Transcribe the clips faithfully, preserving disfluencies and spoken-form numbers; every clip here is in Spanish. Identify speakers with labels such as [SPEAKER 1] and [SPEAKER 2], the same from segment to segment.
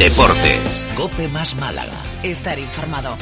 [SPEAKER 1] Deportes. COPE más Málaga.
[SPEAKER 2] Estar informado.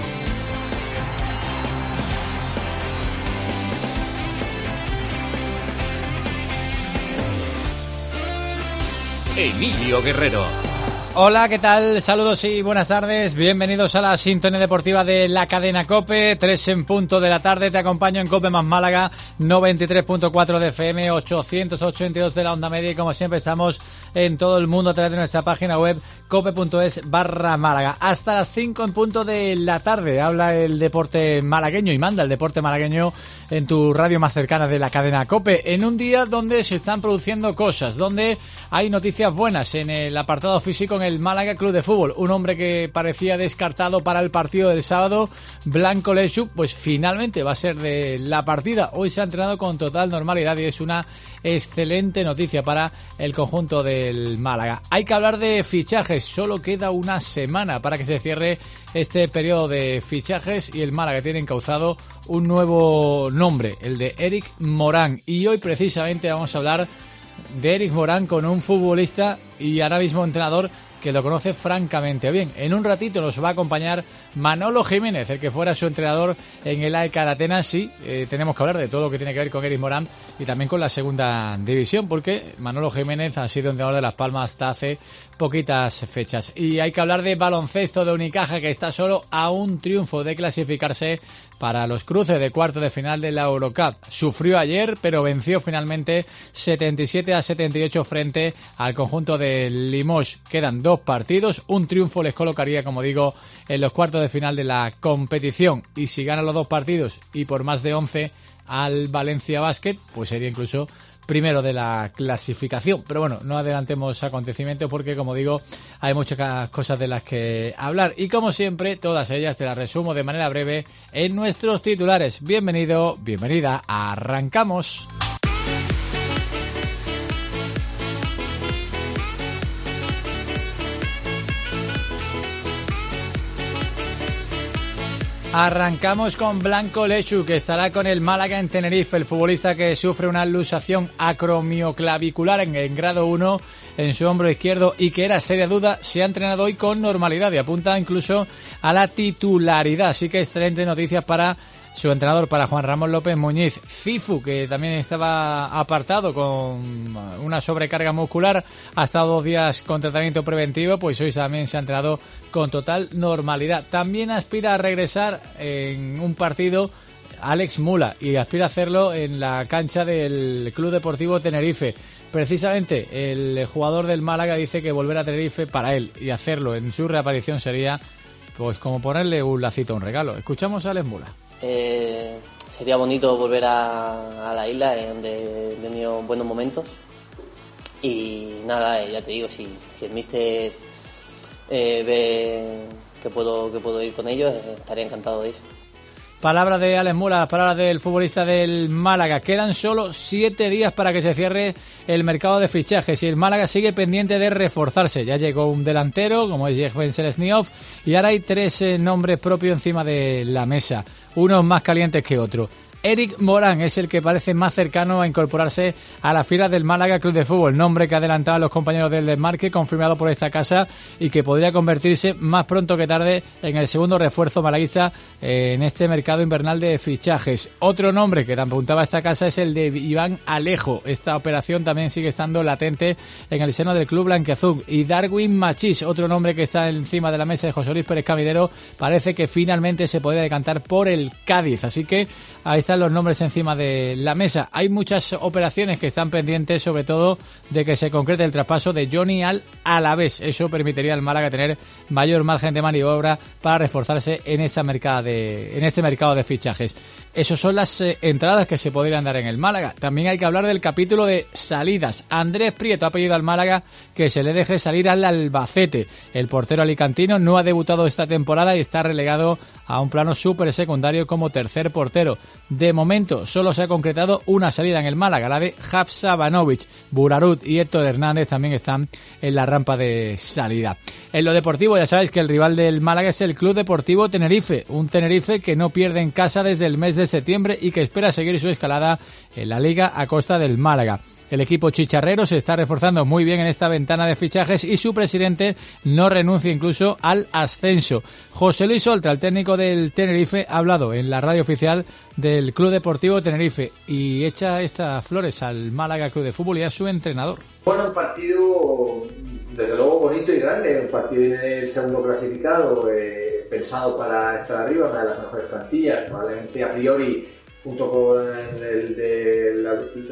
[SPEAKER 1] Emilio Guerrero.
[SPEAKER 3] Hola, ¿qué tal? Saludos y buenas tardes. Bienvenidos a la sintonía deportiva de la cadena COPE. Tres en punto de la tarde. Te acompaño en COPE más Málaga, noventa y tres punto cuatro de F M, ochocientos ochenta y dos de la onda media. Y como siempre estamos en todo el mundo a través de nuestra página web cope.es barra Málaga. Hasta las cinco en punto de la tarde habla el deporte malagueño y manda el deporte malagueño en tu radio más cercana de la cadena COPE. En un día donde se están produciendo cosas, donde hay noticias buenas en el apartado físico en el Málaga Club de Fútbol. Un hombre que parecía descartado para el partido del sábado, Blanco Lechuk, pues finalmente va a ser de la partida. Hoy se ha entrenado con total normalidad y es una excelente noticia para el conjunto del Málaga. Hay que hablar de fichajes. Solo queda una semana para que se cierre este periodo de fichajes y el Málaga tiene encauzado un nuevo nombre, el de Eric Morán. Y hoy precisamente vamos a hablar de Eric Morán con un futbolista y ahora mismo entrenador que lo conoce francamente bien. En un ratito nos va a acompañar Manolo Jiménez, el que fuera su entrenador en el A E K Atenas. Sí, eh, tenemos que hablar de todo lo que tiene que ver con Eric Morán y también con la segunda división, porque Manolo Jiménez ha sido entrenador de Las Palmas hasta hace poquitas fechas. Y hay que hablar de baloncesto de Unicaja, que está solo a un triunfo de clasificarse para los cruces de cuarto de final de la Eurocup. Sufrió ayer, pero venció finalmente setenta y siete a setenta y ocho frente al conjunto de Limoges. Quedan dos partidos, un triunfo les colocaría, como digo, en los cuartos de final de la competición. Y si ganan los dos partidos y por más de once al Valencia Basket, pues sería incluso primero de la clasificación. Pero bueno, no adelantemos acontecimientos porque, como digo, hay muchas cosas de las que hablar. Y como siempre, todas ellas te las resumo de manera breve en nuestros titulares. Bienvenido, bienvenida, arrancamos. Arrancamos con Blanco Lechuk, que estará con el Málaga en Tenerife. El futbolista que sufre una luxación acromioclavicular en, en grado uno en su hombro izquierdo y que era seria duda, se ha entrenado hoy con normalidad y apunta incluso a la titularidad. Así que excelentes noticias para su entrenador, para Juan Ramón López Muñiz. Cifu, que también estaba apartado con una sobrecarga muscular, ha estado dos días con tratamiento preventivo, pues hoy también se ha entrenado con total normalidad. También aspira a regresar en un partido Alex Mula y aspira a hacerlo en la cancha del Club Deportivo Tenerife. Precisamente el jugador del Málaga dice que volver a Tenerife para él y hacerlo en su reaparición sería pues como ponerle un lacito a un regalo. Escuchamos a Alex Mula.
[SPEAKER 4] Eh, sería bonito volver a, a la isla, eh, donde he tenido buenos momentos y nada, eh, ya te digo, si, si el míster eh, ve que puedo, que puedo ir con ellos, eh, estaría encantado de ir.
[SPEAKER 3] Palabras de Alex Mula, palabras del futbolista del Málaga. Quedan solo siete días para que se cierre el mercado de fichajes y el Málaga sigue pendiente de reforzarse. Ya llegó un delantero, como es Yehven Selesniov, y ahora hay tres eh, nombres propios encima de la mesa, unos más calientes que otros. Eric Morán es el que parece más cercano a incorporarse a la fila del Málaga Club de Fútbol, nombre que adelantaban los compañeros del Desmarque, confirmado por esta casa y que podría convertirse más pronto que tarde en el segundo refuerzo malaguista en este mercado invernal de fichajes. Otro nombre que apuntaba esta casa es el de Iván Alejo. Esta operación también sigue estando latente en el seno del club blanquiazul. Y Darwin Machís, otro nombre que está encima de la mesa de José Luis Pérez Camidero, parece que finalmente se podría decantar por el Cádiz. Así que ahí están los nombres encima de la mesa. Hay muchas operaciones que están pendientes, sobre todo de que se concrete el traspaso de Johnny al Alavés. Eso permitiría al Málaga tener mayor margen de maniobra para reforzarse en esta mercado de, en este mercado de fichajes. Esas son las eh, entradas que se podrían dar en el Málaga. También hay que hablar del capítulo de salidas. Andrés Prieto ha pedido al Málaga que se le deje salir al Albacete. El portero alicantino no ha debutado esta temporada y está relegado a un plano súper secundario como tercer portero. De momento solo se ha concretado una salida en el Málaga, la de Hapsabanovic. Burarut y Héctor Hernández también están en la rampa de salida. En lo deportivo ya sabéis que el rival del Málaga es el Club Deportivo Tenerife, un Tenerife que no pierde en casa desde el mes de septiembre y que espera seguir su escalada en la Liga a costa del Málaga. El equipo chicharrero se está reforzando muy bien en esta ventana de fichajes y su presidente no renuncia incluso al ascenso. José Luis Oltra, el técnico del Tenerife, ha hablado en la radio oficial del Club Deportivo Tenerife y echa estas flores al Málaga Club de Fútbol y a su entrenador.
[SPEAKER 2] Bueno, un partido desde luego bonito y grande, un partido en el segundo clasificado, eh, pensado para estar arriba, una de las mejores plantillas, probablemente a priori, junto con el, de la,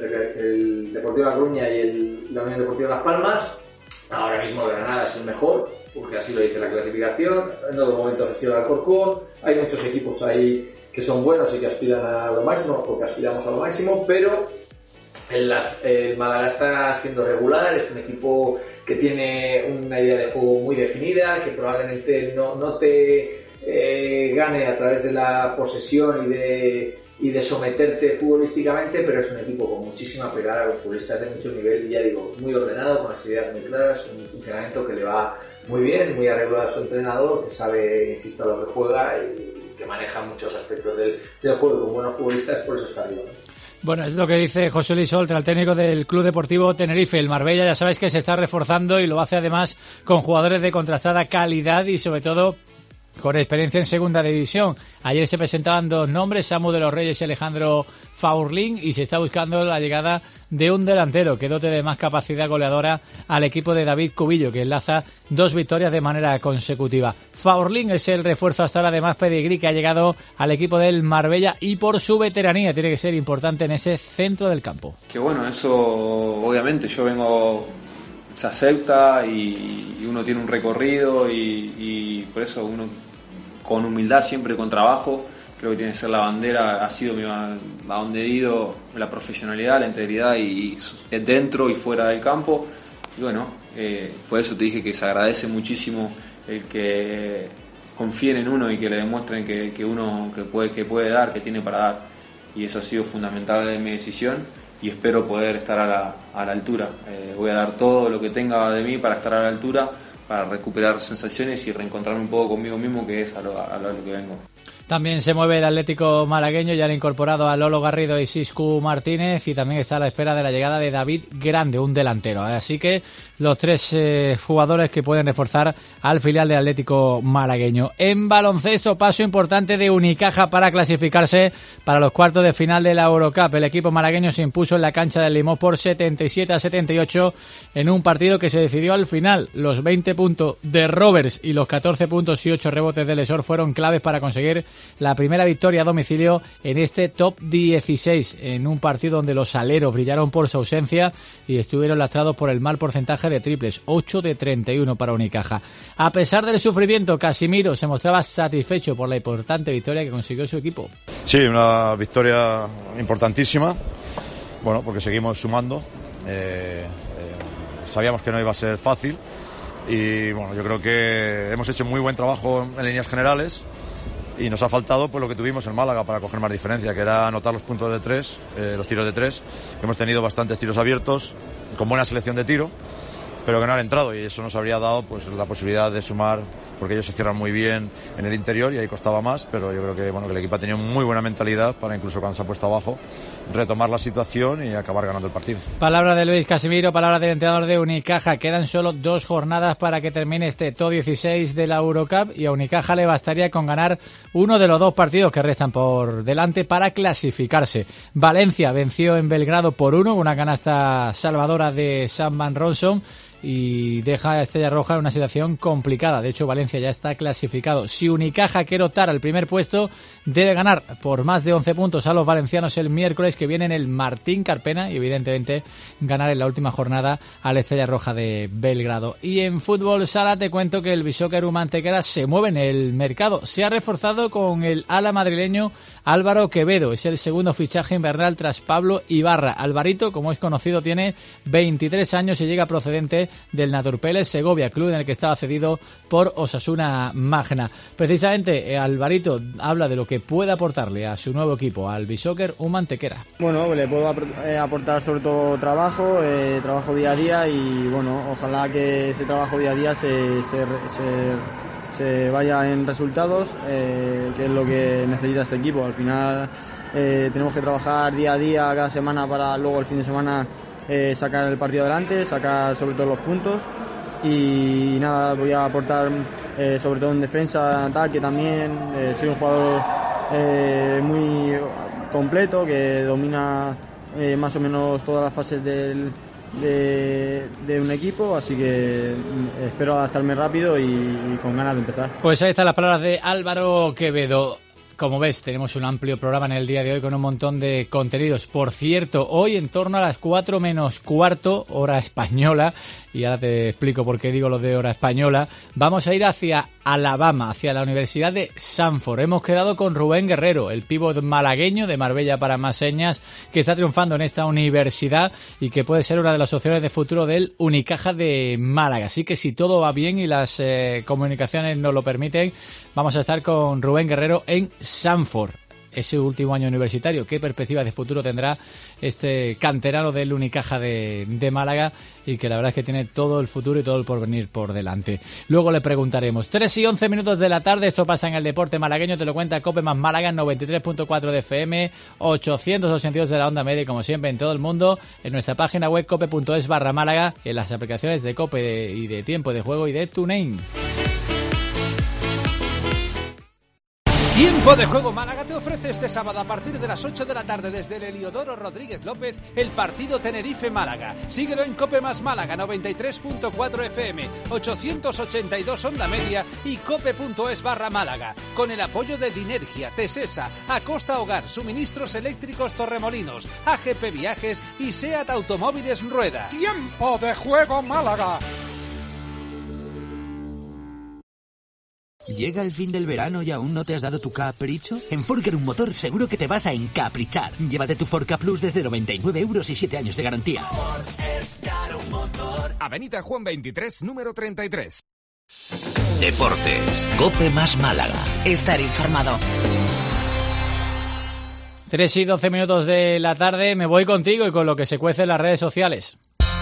[SPEAKER 2] el Deportivo La Coruña y el, la Unión Deportiva Las Palmas. Ahora mismo el Granada es el mejor, porque así lo dice la clasificación. En otros momentos ha sido el Alcorcón. Hay muchos equipos ahí que son buenos y que aspiran a lo máximo, porque aspiramos a lo máximo, pero el, el Málaga está siendo regular, es un equipo que tiene una idea de juego muy definida, que probablemente no, no te eh, gane a través de la posesión y de, y de someterte futbolísticamente, pero es un equipo con muchísima pegada, con futbolistas de mucho nivel y ya digo, muy ordenado, con las ideas muy claras, un funcionamiento que le va muy bien, muy arreglado a su entrenador, que sabe, insisto, a lo que juega y que maneja muchos aspectos del, del juego con buenos futbolistas, por eso está arriba.
[SPEAKER 3] Bueno, es lo que dice José Luis Oltra, el técnico del Club Deportivo Tenerife. El Marbella ya sabéis que se está reforzando y lo hace además con jugadores de contrastada calidad y sobre todo con experiencia en segunda división. Ayer se presentaban dos nombres, Samu de los Reyes y Alejandro Faurlín, y se está buscando la llegada de un delantero que dote de más capacidad goleadora al equipo de David Cubillo, que enlaza dos victorias de manera consecutiva. Faurlín es el refuerzo hasta ahora de más pedigrí que ha llegado al equipo del Marbella y por su veteranía tiene que ser importante en ese centro del campo.
[SPEAKER 5] Que bueno, eso obviamente yo vengo, se acepta y, y uno tiene un recorrido y, y por eso uno con humildad, siempre con trabajo, creo que tiene que ser la bandera, ha sido mi, a donde he ido, la profesionalidad, la integridad y, y dentro y fuera del campo. Y bueno, eh, por eso te dije que se agradece muchísimo el que confíen en uno y que le demuestren que, que uno que puede, que puede dar, que tiene para dar. Y eso ha sido fundamental en mi decisión y espero poder estar a la, a la altura. Eh, voy a dar todo lo que tenga de mí para estar a la altura, para recuperar sensaciones y reencontrarme un poco conmigo mismo, que es a lo, a lo que vengo.
[SPEAKER 3] También se mueve el Atlético malagueño, ya han incorporado a Lolo Garrido y Siscu Martínez y también está a la espera de la llegada de David Grande, un delantero. Así que los tres eh, jugadores que pueden reforzar al filial del Atlético malagueño. En baloncesto, paso importante de Unicaja para clasificarse para los cuartos de final de la Eurocup. El equipo malagueño se impuso en la cancha del Limón por setenta y siete a setenta y ocho en un partido que se decidió al final. Los veinte puntos de Roberts y los catorce puntos y ocho rebotes de Lesor fueron claves para conseguir la primera victoria a domicilio en este top dieciséis, en un partido donde los aleros brillaron por su ausencia y estuvieron lastrados por el mal porcentaje de triples, ocho de treinta y uno para Unicaja. A pesar del sufrimiento, Casimiro se mostraba satisfecho por la importante victoria que consiguió su equipo.
[SPEAKER 6] Sí, una victoria importantísima, bueno, porque seguimos sumando, eh, eh, sabíamos que no iba a ser fácil y bueno, yo creo que hemos hecho muy buen trabajo en líneas generales. Y nos ha faltado pues lo que tuvimos en Málaga para coger más diferencia, que era anotar los puntos de tres, eh, los tiros de tres. Hemos tenido bastantes tiros abiertos, con buena selección de tiro, pero que no han entrado y eso nos habría dado pues la posibilidad de sumar, porque ellos se cierran muy bien en el interior y ahí costaba más, pero yo creo que bueno que el equipo ha tenido muy buena mentalidad para incluso cuando se ha puesto abajo retomar la situación y acabar ganando el partido.
[SPEAKER 3] Palabra de Luis Casimiro, palabra del entrenador de Unicaja. Quedan solo dos jornadas para que termine este top dieciséis de la Eurocup y a Unicaja le bastaría con ganar uno de los dos partidos que restan por delante para clasificarse. Valencia venció en Belgrado por uno, una canasta salvadora de Sam Van Ronson, y deja a Estrella Roja en una situación complicada. De hecho, Valencia ya está clasificado. Si Unicaja quiere optar al primer puesto, debe ganar por más de once puntos a los valencianos el miércoles que viene en el Martín Carpena y evidentemente ganar en la última jornada a la Estrella Roja de Belgrado. Y en fútbol sala te cuento que el Bisóquer Humantequera se mueve en el mercado. Se ha reforzado con el ala madrileño Álvaro Quevedo. Es el segundo fichaje invernal tras Pablo Ibarra. Alvarito, como es conocido, tiene veintitrés años y llega procedente del Naturpeles Segovia, club en el que estaba cedido por Osasuna Magna. Precisamente eh, Alvarito habla de lo que puede aportarle a su nuevo equipo, al Bisóquer Humantequera.
[SPEAKER 7] Bueno, le puedo aportar sobre todo trabajo, eh, trabajo día a día y bueno, ojalá que ese trabajo día a día se, se, se, se vaya en resultados, eh, que es lo que necesita este equipo. Al final eh, tenemos que trabajar día a día, cada semana, para luego el fin de semana eh, sacar el partido adelante, sacar sobre todo los puntos y nada, voy a aportar eh, sobre todo en defensa, en ataque también. Eh, soy un jugador eh, muy completo que domina eh, más o menos todas las fases del De, de un equipo, así que espero adaptarme rápido y, y con ganas de empezar.
[SPEAKER 3] Pues ahí están las palabras de Álvaro Quevedo. Como ves, tenemos un amplio programa en el día de hoy con un montón de contenidos. Por cierto, hoy en torno a las cuatro menos cuarto, hora española, y ahora te explico por qué digo lo de hora española, vamos a ir hacia Alabama, hacia la Universidad de Samford. Hemos quedado con Rubén Guerrero, el pívot malagueño de Marbella para más señas, que está triunfando en esta universidad y que puede ser una de las opciones de futuro del Unicaja de Málaga. Así que si todo va bien y las eh, comunicaciones nos lo permiten, vamos a estar con Rubén Guerrero en Samford, ese último año universitario. ¿Qué perspectivas de futuro tendrá este canterano del Unicaja de, de Málaga? Y que la verdad es que tiene todo el futuro y todo el porvenir por delante. Luego le preguntaremos. tres y once minutos de la tarde, esto pasa en el deporte malagueño, te lo cuenta Cope más Málaga en noventa y tres punto cuatro de F M, ochocientos ochenta y dos de la onda media y como siempre en todo el mundo, en nuestra página web cope punto es barra Málaga, en las aplicaciones de Cope y de Tiempo de Juego y de TuneIn.
[SPEAKER 8] Tiempo de Juego Málaga te ofrece este sábado a partir de las ocho de la tarde desde el Heliodoro Rodríguez López el partido Tenerife-Málaga. Síguelo en Cope más Málaga noventa y tres punto cuatro F M, ochocientos ochenta y dos onda media y cope punto es barra Málaga. Con el apoyo de Dinergia, Tesesa, Acosta Hogar, Suministros Eléctricos Torremolinos, A G P Viajes y SEAT Automóviles Rueda.
[SPEAKER 9] Tiempo de Juego Málaga.
[SPEAKER 10] ¿Llega el fin del verano y aún no te has dado tu capricho? En Forcar un motor seguro que te vas a encaprichar. Llévate tu Forca Plus desde noventa y nueve euros y siete años de garantía. Ford es caro un motor.
[SPEAKER 11] Avenida Juan veintitrés, número treinta y tres.
[SPEAKER 1] Deportes, Cope más Málaga.
[SPEAKER 12] Estar informado.
[SPEAKER 3] tres y doce minutos de la tarde, me voy contigo y con lo que se cuece en las redes sociales.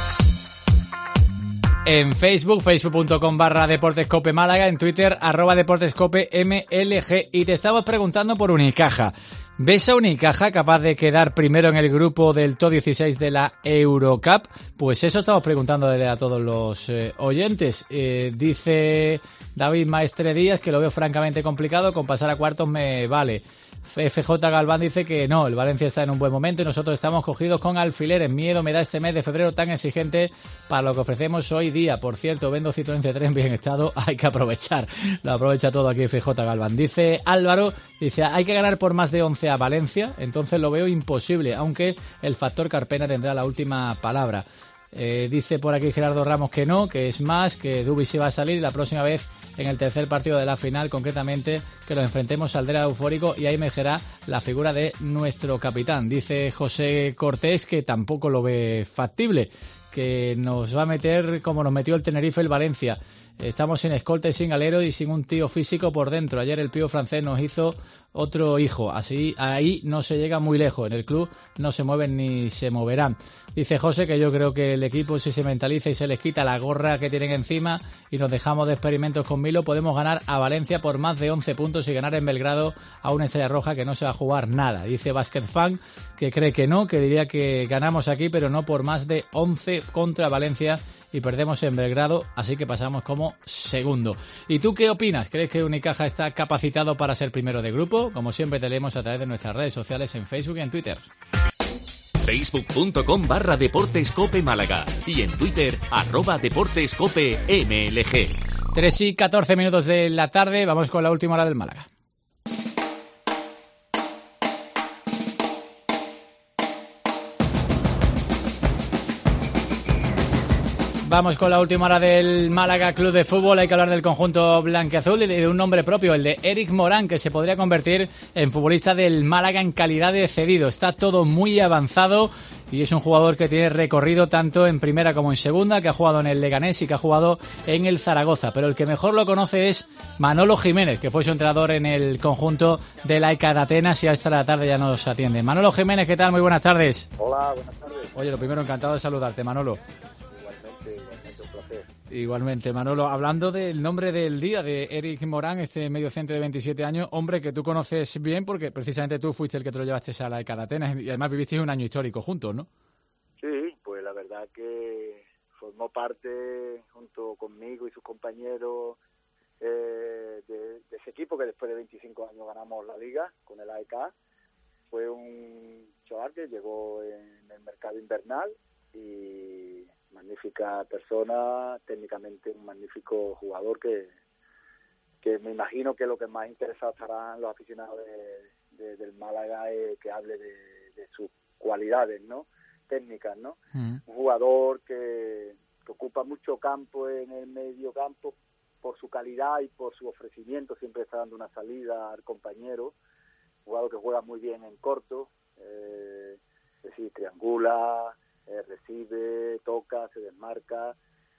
[SPEAKER 3] En Facebook, facebook punto com barra Deportescope Málaga, en Twitter, arroba Deportescope M L G. Y te estamos preguntando por Unicaja. ¿Ves a Unicaja capaz de quedar primero en el grupo del top dieciséis de la Eurocup? Pues eso estamos preguntándole a todos los eh, oyentes. Eh, dice David Maestre Díaz que lo veo francamente complicado, con pasar a cuartos me vale. F J Galván dice que no, el Valencia está en un buen momento y nosotros estamos cogidos con alfileres. Miedo me da este mes de febrero tan exigente para lo que ofrecemos hoy día. Por cierto, vendo Citroën C tres en bien estado, hay que aprovechar. Lo aprovecha todo aquí F J Galván. Dice Álvaro, dice, hay que ganar por más de once a Valencia, entonces lo veo imposible, aunque el factor Carpena tendrá la última palabra. Eh, dice por aquí Gerardo Ramos que no, que es más, que Dubi se va a salir la próxima vez en el tercer partido de la final, concretamente que lo enfrentemos saldrá eufórico y ahí emergerá la figura de nuestro capitán. Dice José Cortés que tampoco lo ve factible, que nos va a meter como nos metió el Tenerife el Valencia. Estamos sin escolta y sin alero y sin un tío físico por dentro. Ayer el pío francés nos hizo otro hijo. Así, ahí no se llega muy lejos. En el club no se mueven ni se moverán. Dice José que yo creo que el equipo, si se mentaliza y se les quita la gorra que tienen encima y nos dejamos de experimentos con Milo, podemos ganar a Valencia por más de once puntos y ganar en Belgrado a una Estrella Roja que no se va a jugar nada. Dice Basket Fan que cree que no, que diría que ganamos aquí, pero no por más de once contra Valencia y perdemos en Belgrado, así que pasamos como segundo. ¿Y tú qué opinas? ¿Crees que Unicaja está capacitado para ser primero de grupo? Como siempre te leemos a través de nuestras redes sociales en Facebook y en Twitter.
[SPEAKER 1] facebook punto com barra Deportescope Málaga y en Twitter, arroba Deportescope M L G.
[SPEAKER 3] tres y catorce minutos de la tarde, vamos con la última hora del Málaga. Vamos con la última hora del Málaga Club de Fútbol. Hay que hablar del conjunto blanquiazul y de un nombre propio, el de Eric Morán, que se podría convertir en futbolista del Málaga en calidad de cedido. Está todo muy avanzado y es un jugador que tiene recorrido tanto en primera como en segunda, que ha jugado en el Leganés y que ha jugado en el Zaragoza. Pero el que mejor lo conoce es Manolo Jiménez, que fue su entrenador en el conjunto de la E C A de Atenas y hasta la tarde ya nos atiende. Manolo Jiménez, ¿qué tal? Muy buenas tardes.
[SPEAKER 13] Hola, buenas tardes.
[SPEAKER 3] Oye, lo primero, encantado de saludarte, Manolo. Igualmente, Manolo, hablando del nombre del día de Eric Morán, este mediocentro de veintisiete años, hombre que tú conoces bien porque precisamente tú fuiste el que te lo llevaste a la E C A de Atenas y además vivisteis un año histórico juntos, ¿no?
[SPEAKER 13] Sí, pues la verdad
[SPEAKER 12] verdad que formó parte, junto conmigo y sus compañeros, eh, de, de ese equipo que después de veinticinco años ganamos la Liga con el A E K. Fue un chaval que llegó en el mercado invernal y magnífica persona, técnicamente un magnífico jugador que, que me imagino que lo que más interesado estarán los aficionados de, de, del Málaga es que hable de, de sus cualidades, ¿no? Técnicas, ¿no? Mm. Un jugador que, que ocupa mucho campo en el medio campo por su calidad y por su ofrecimiento, siempre está dando una salida al compañero. Un jugador que juega muy bien en corto, eh, es decir, triangula, eh, recibe, toca, se desmarca,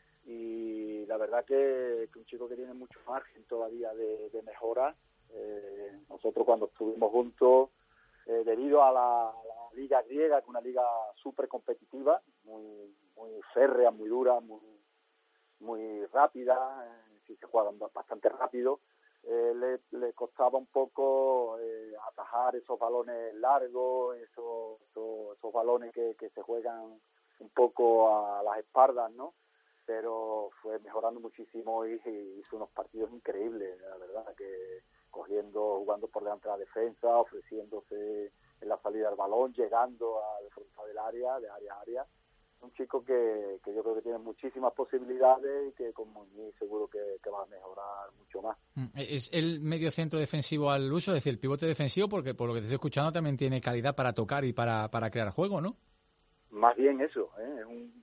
[SPEAKER 12] y la verdad que, que un chico que tiene mucho margen todavía de, de mejora. Eh, nosotros cuando estuvimos juntos, eh, debido a la, a la liga griega, que es una liga súper competitiva, muy muy férrea, muy dura, muy muy rápida, eh, sí se juega bastante rápido, eh, le, le costaba un poco eh, atajar esos balones largos, esos, esos, esos balones que, que se juegan un poco a las espaldas, ¿no? Pero fue mejorando muchísimo y, y hizo unos partidos increíbles, la verdad, que cogiendo, jugando por delante de la defensa, ofreciéndose en la salida del balón, llegando al frontal del área, de área a área. Un chico que, que yo creo que tiene muchísimas posibilidades y que como mí seguro que, que va a mejorar mucho más.
[SPEAKER 3] ¿Es el medio centro defensivo al uso, es decir, el pivote defensivo? Porque por lo que te estoy escuchando también tiene calidad para tocar y para, para crear juego, ¿no?
[SPEAKER 12] Más bien eso, ¿eh? Es un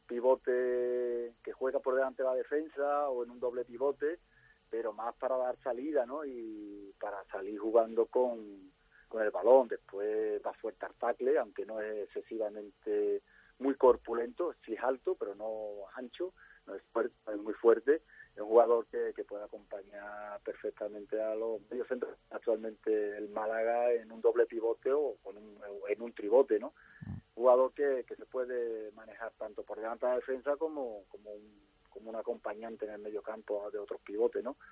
[SPEAKER 12] pivote que juega por delante de la defensa o en un doble pivote, pero más para dar salida, ¿no? Y para salir jugando con, con el balón. Después va fuerte al tackle, aunque no es excesivamente muy corpulento, sí es alto, pero no ancho, no es fuerte, es muy fuerte. Es un jugador que, que puede acompañar perfectamente a los mediocentros. Actualmente el Málaga en un doble pivote o, con un, o en un tribote, ¿no? Un jugador que, que se puede manejar tanto por delante de la defensa como, como, un, como un acompañante en el medio campo de otros pivotes, ¿no?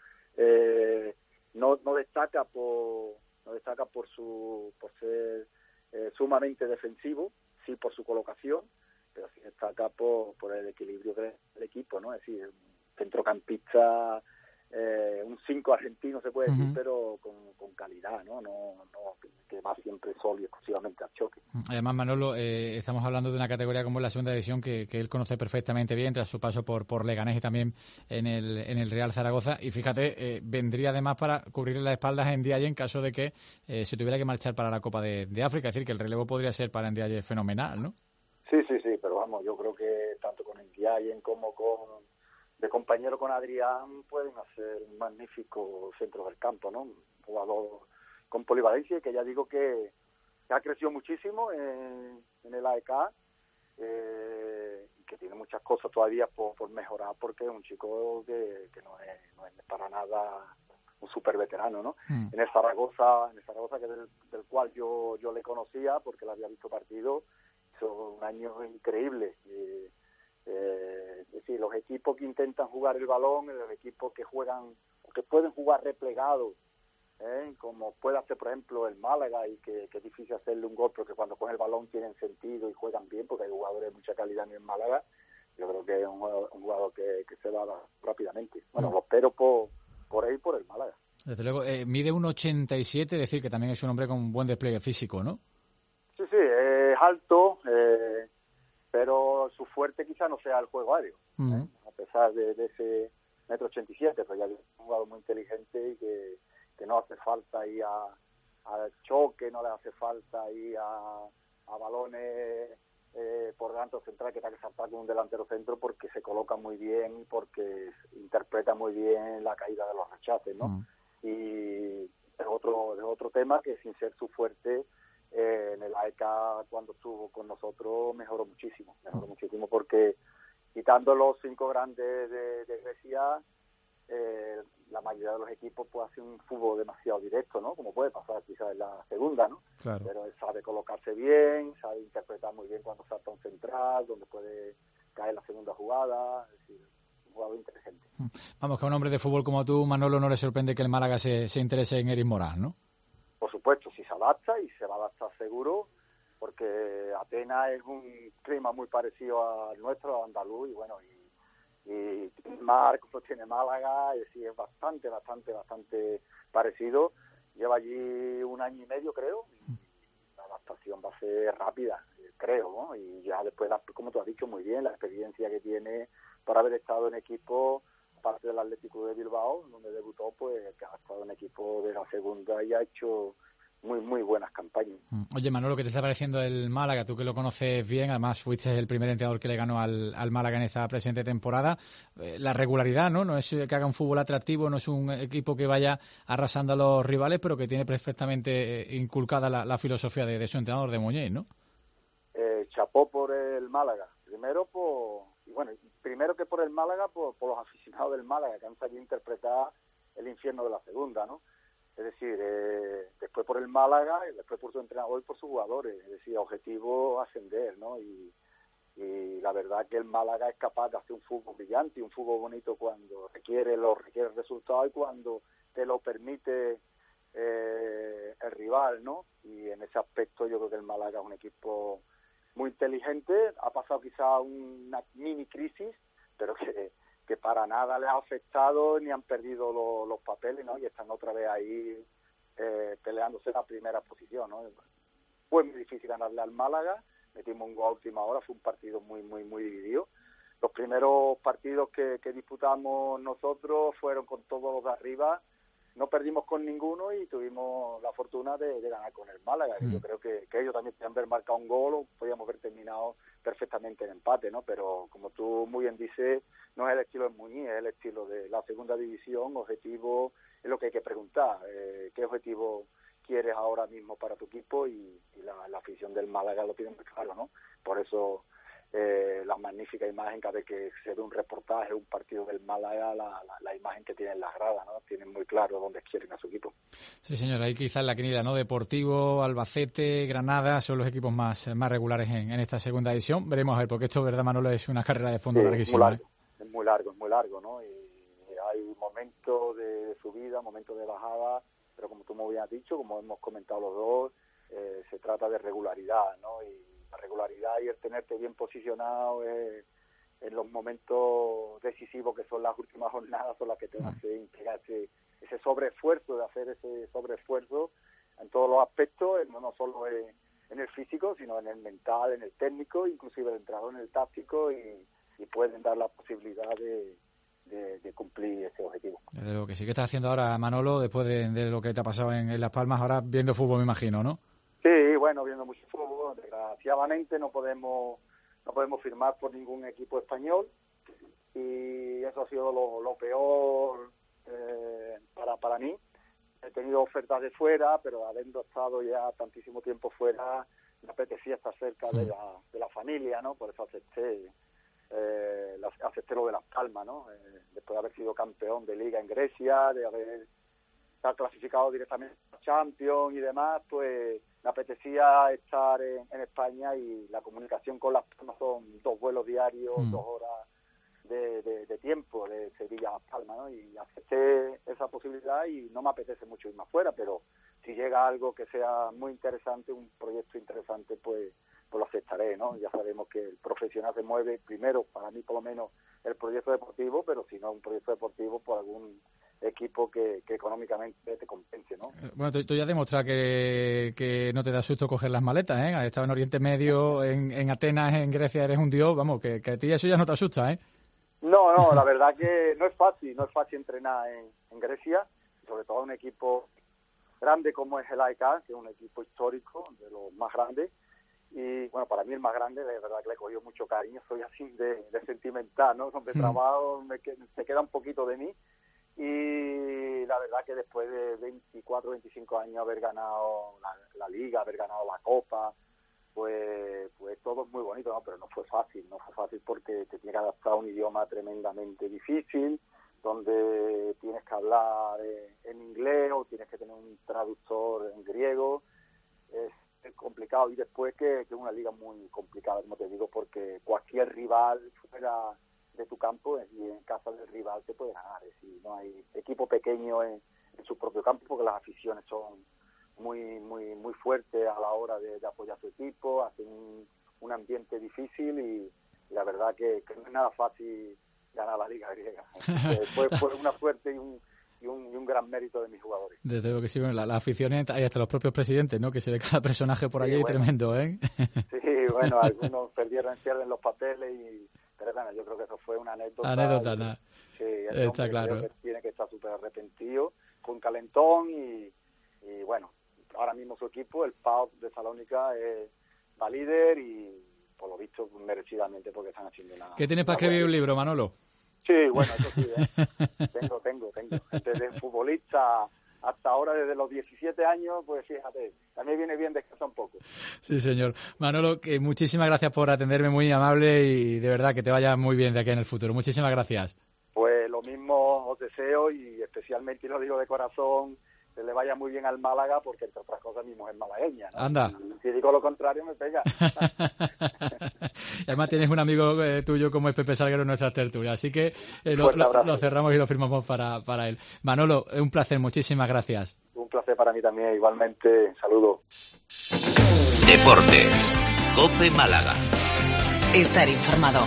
[SPEAKER 12] Eh, no, no destaca por no destaca por su por ser eh, sumamente defensivo, sí por su colocación, pero sí destaca por, por el equilibrio del equipo, ¿no? Es decir, centrocampista, eh, un cinco argentino se puede uh-huh. decir, pero con, con calidad, ¿no? No, no que, que va siempre solo y exclusivamente al choque.
[SPEAKER 3] Además, Manolo, eh, estamos hablando de una categoría como la segunda división que, que él conoce perfectamente bien tras su paso por, por Leganés y también en el, en el Real Zaragoza, y fíjate, eh, vendría además para cubrirle las espaldas a Ndiaye en caso de que eh, se tuviera que marchar para la Copa de, de África, es decir, que el relevo podría ser para Ndiaye fenomenal, ¿no?
[SPEAKER 12] Sí, sí, sí, pero vamos, yo creo que tanto con Ndiaye como con de compañero con Adrián pueden hacer un magnífico centro del campo, ¿no? Un jugador con polivalencia y que ya digo que, que ha crecido muchísimo en, en el A E K eh, y que tiene muchas cosas todavía por, por mejorar, porque es un chico que, que no, es, no es para nada un súper veterano, ¿no? Mm. En el Zaragoza, en el Zaragoza que del, del cual yo, yo le conocía porque le había visto partido, hizo un año increíble. Y, Eh, es decir, los equipos que intentan jugar el balón, los equipos que juegan, que pueden jugar replegados, ¿eh? Como puede hacer por ejemplo el Málaga, y que, que es difícil hacerle un gol, porque cuando cogen el balón tienen sentido y juegan bien, porque hay jugadores de mucha calidad en el Málaga. Yo creo que es un jugador, un jugador que, que se va rápidamente. Bueno, lo espero por, por ahí, por el Málaga.
[SPEAKER 3] Desde luego, eh, mide uno ochenta y siete, es decir, que también es un hombre con un buen despliegue físico, ¿no?
[SPEAKER 12] Sí, sí, es alto, eh, pero su fuerte quizá no sea el juego aéreo, uh-huh. ¿eh? A pesar de, de ese metro ochenta y siete, pero ya es un jugador muy inteligente y que, que no hace falta ir a, a choque, no le hace falta ir a, a balones eh, por delante central que tenga que saltar con un delantero centro, porque se coloca muy bien y porque interpreta muy bien la caída de los rechaces, ¿no? Uh-huh. Y es otro, es otro tema que, sin ser su fuerte, Eh, en el A E K cuando estuvo con nosotros mejoró muchísimo, mejoró muchísimo porque quitando los cinco grandes de, de Grecia, eh, la mayoría de los equipos pues hace un fútbol demasiado directo, ¿no? Como puede pasar quizás en la segunda, ¿no?
[SPEAKER 3] Claro.
[SPEAKER 12] Pero él sabe colocarse bien, sabe interpretar muy bien cuando salta un central, donde puede caer la segunda jugada, es decir, un jugador inteligente.
[SPEAKER 3] Vamos, que a un hombre de fútbol como tú, Manolo, no le sorprende que el Málaga se, se interese en Eric Morán, ¿no?
[SPEAKER 12] Por supuesto, si se adapta, y se va a adaptar seguro, porque Atenas es un clima muy parecido al nuestro, andaluz, y bueno, y, y mar como tiene Málaga, y sí, es bastante, bastante, bastante parecido. Lleva allí un año y medio, creo, y la adaptación va a ser rápida, creo, ¿no? Y ya después, como tú has dicho muy bien, la experiencia que tiene por haber estado en equipo, aparte del Atlético de Bilbao, donde debutó, pues que ha estado en equipo de la segunda y ha hecho muy, muy buenas campañas.
[SPEAKER 3] Oye, Manolo, ¿qué te está pareciendo el Málaga? Tú que lo conoces bien, además fuiste el primer entrenador que le ganó al, al Málaga en esta presente temporada. Eh, la regularidad, ¿no? No es que haga un fútbol atractivo, no es un equipo que vaya arrasando a los rivales, pero que tiene perfectamente inculcada la, la filosofía de, de su entrenador, de Muñiz, ¿no?
[SPEAKER 12] Eh, chapó por el Málaga. Primero, por, y bueno, primero que por el Málaga, por, por los aficionados del Málaga, que han sabido interpretar el infierno de la segunda, ¿no? Es decir, eh, después por el Málaga, y después por su entrenador y por sus jugadores. Es decir, objetivo ascender, ¿no? Y, y la verdad que el Málaga es capaz de hacer un fútbol brillante y un fútbol bonito cuando requiere los requiere resultados y cuando te lo permite eh, el rival, ¿no? Y en ese aspecto yo creo que el Málaga es un equipo muy inteligente. Ha pasado quizá una mini crisis, pero que que para nada les ha afectado ni han perdido lo, los papeles, ¿no? Y están otra vez ahí eh, peleándose la primera posición, ¿no? Fue muy difícil ganarle al Málaga, metimos un gol a última hora, fue un partido muy, muy, muy dividido. Los primeros partidos que, que disputamos nosotros fueron con todos los de arriba, no perdimos con ninguno y tuvimos la fortuna de, de ganar con el Málaga. Mm. Yo creo que, que ellos también podían haber marcado un gol o podíamos haber terminado perfectamente en empate, ¿no? Pero como tú muy bien dices, no es el estilo de Muñiz, es el estilo de la segunda división. Objetivo es lo que hay que preguntar, eh, ¿qué objetivo quieres ahora mismo para tu equipo? Y, y la, la afición del Málaga lo tiene muy claro, ¿no? Por eso eh, la magnífica imagen cada vez que se ve un reportaje, un partido del Málaga, la, la, la imagen que tienen las gradas, ¿no? Tienen muy claro dónde quieren a su equipo.
[SPEAKER 3] Sí, señor, ahí quizás la quiniela, ¿no? Deportivo, Albacete, Granada son los equipos más, más regulares en, en esta segunda edición. Veremos a ver, porque esto, verdad, Manolo, es una carrera de fondo
[SPEAKER 12] sí,
[SPEAKER 3] larguísima.
[SPEAKER 12] Es muy largo, ¿eh? es muy largo, es muy largo, ¿no? Y hay momentos de subida, momentos de bajada, pero como tú me habías dicho, como hemos comentado los dos, eh, se trata de regularidad, ¿no? Y la regularidad y el tenerte bien posicionado eh, en los momentos decisivos que son las últimas jornadas son las que te hacen pegarse ese sobreesfuerzo, de hacer ese sobreesfuerzo en todos los aspectos, no, no solo en, en el físico, sino en el mental, en el técnico, inclusive el entrenador en el táctico, y, y pueden dar la posibilidad de, de, de cumplir ese objetivo.
[SPEAKER 3] Desde lo que sí que estás haciendo ahora, Manolo, después de, de lo que te ha pasado en, en Las Palmas, ahora viendo fútbol, me imagino, ¿no?
[SPEAKER 12] Sí, bueno, viendo mucho fútbol. Desgraciadamente no podemos no podemos firmar por ningún equipo español y eso ha sido lo, lo peor eh, para para mí. He tenido ofertas de fuera, pero habiendo estado ya tantísimo tiempo fuera, me apetecía estar cerca de la, de la familia, ¿no? Por eso acepté eh, acepté lo de Las Palmas, ¿no? Eh, después de haber sido campeón de Liga en Grecia, de haber estar clasificado directamente a Champions y demás, pues me apetecía estar en, en España, y la comunicación con Las Palmas son dos vuelos diarios, mm. dos horas de, de, de tiempo de Sevilla a Las Palmas, ¿no? Y acepté esa posibilidad y no me apetece mucho ir más fuera, pero si llega algo que sea muy interesante, un proyecto interesante, pues, pues lo aceptaré, ¿no? Ya sabemos que el profesional se mueve primero, para mí por lo menos, el proyecto deportivo, pero si no un proyecto deportivo, por algún equipo que, que económicamente te compense, ¿no?
[SPEAKER 3] Bueno, tú, tú ya has demostrado que, que no te da susto coger las maletas, ¿eh? Has estado en Oriente Medio, en, en Atenas, en Grecia, eres un dios, vamos, que, que a ti eso ya no te asusta, ¿eh?
[SPEAKER 12] No, no, la verdad que no es fácil, no es fácil entrenar en, en Grecia, sobre todo un equipo grande como es el A E K, que es un equipo histórico, de los más grandes, y bueno, para mí el más grande, de verdad que le he cogido mucho cariño, soy así de, de sentimental, ¿no? Donde sí. trabajo, me, me queda un poquito de mí. Y la verdad que después de veinticuatro, veinticinco años haber ganado la, la Liga, haber ganado la Copa, pues pues todo es muy bonito, ¿no? Pero no fue fácil, no fue fácil porque te tienes que adaptar a un idioma tremendamente difícil, donde tienes que hablar en inglés o tienes que tener un traductor en griego. Es, es complicado, y después que es una liga muy complicada, como te digo, porque cualquier rival fuera de tu campo y en casa del rival te puede ganar. Es decir, no hay equipo pequeño en, en su propio campo porque las aficiones son muy muy muy fuerte a la hora de, de apoyar a su equipo, hace un, un ambiente difícil y, y la verdad que, que no es nada fácil ganar la Liga griega. Eh, fue, fue una suerte y un, y, un, y un gran mérito de mis jugadores.
[SPEAKER 3] Desde luego que sí, bueno, la, la afición y hasta los propios presidentes, ¿no? Que se ve cada personaje por allí, sí, bueno, tremendo, ¿eh?
[SPEAKER 12] Sí, bueno, algunos perdieron, pierden los papeles, y, pero bueno, yo creo que eso fue una anécdota.
[SPEAKER 3] Anécdota, nada.
[SPEAKER 12] Sí,
[SPEAKER 3] está claro.
[SPEAKER 12] Creo que tiene que estar súper arrepentido, con calentón y, y bueno, ahora mismo su equipo, el P A O de Salónica, eh, va líder y por lo visto merecidamente, porque están haciendo una...
[SPEAKER 3] ¿Qué tienes para escribir un libro, Manolo?
[SPEAKER 12] Sí, bueno, eso sí, ¿eh? tengo, tengo, tengo. Desde futbolista hasta ahora, desde los diecisiete años, pues fíjate, a mí viene bien descansar un poco.
[SPEAKER 3] Sí, señor. Manolo, que muchísimas gracias por atenderme, muy amable, y de verdad que te vaya muy bien de aquí en el futuro. Muchísimas gracias.
[SPEAKER 12] Pues lo mismo os deseo, y especialmente, y lo digo de corazón, que le vaya muy bien al Málaga, porque entre otras cosas mi mujer es malagueña, ¿no?
[SPEAKER 3] Anda.
[SPEAKER 12] Si, si digo lo contrario me pega.
[SPEAKER 3] Y además tienes un amigo eh, tuyo como es Pepe Salguero en nuestras tertulias, así que eh, lo, lo, lo cerramos y lo firmamos para, para él. Manolo, un placer, muchísimas gracias.
[SPEAKER 12] Un placer para mí también, igualmente. Saludos.
[SPEAKER 1] Deportes, COPE Málaga.
[SPEAKER 13] Estar informado.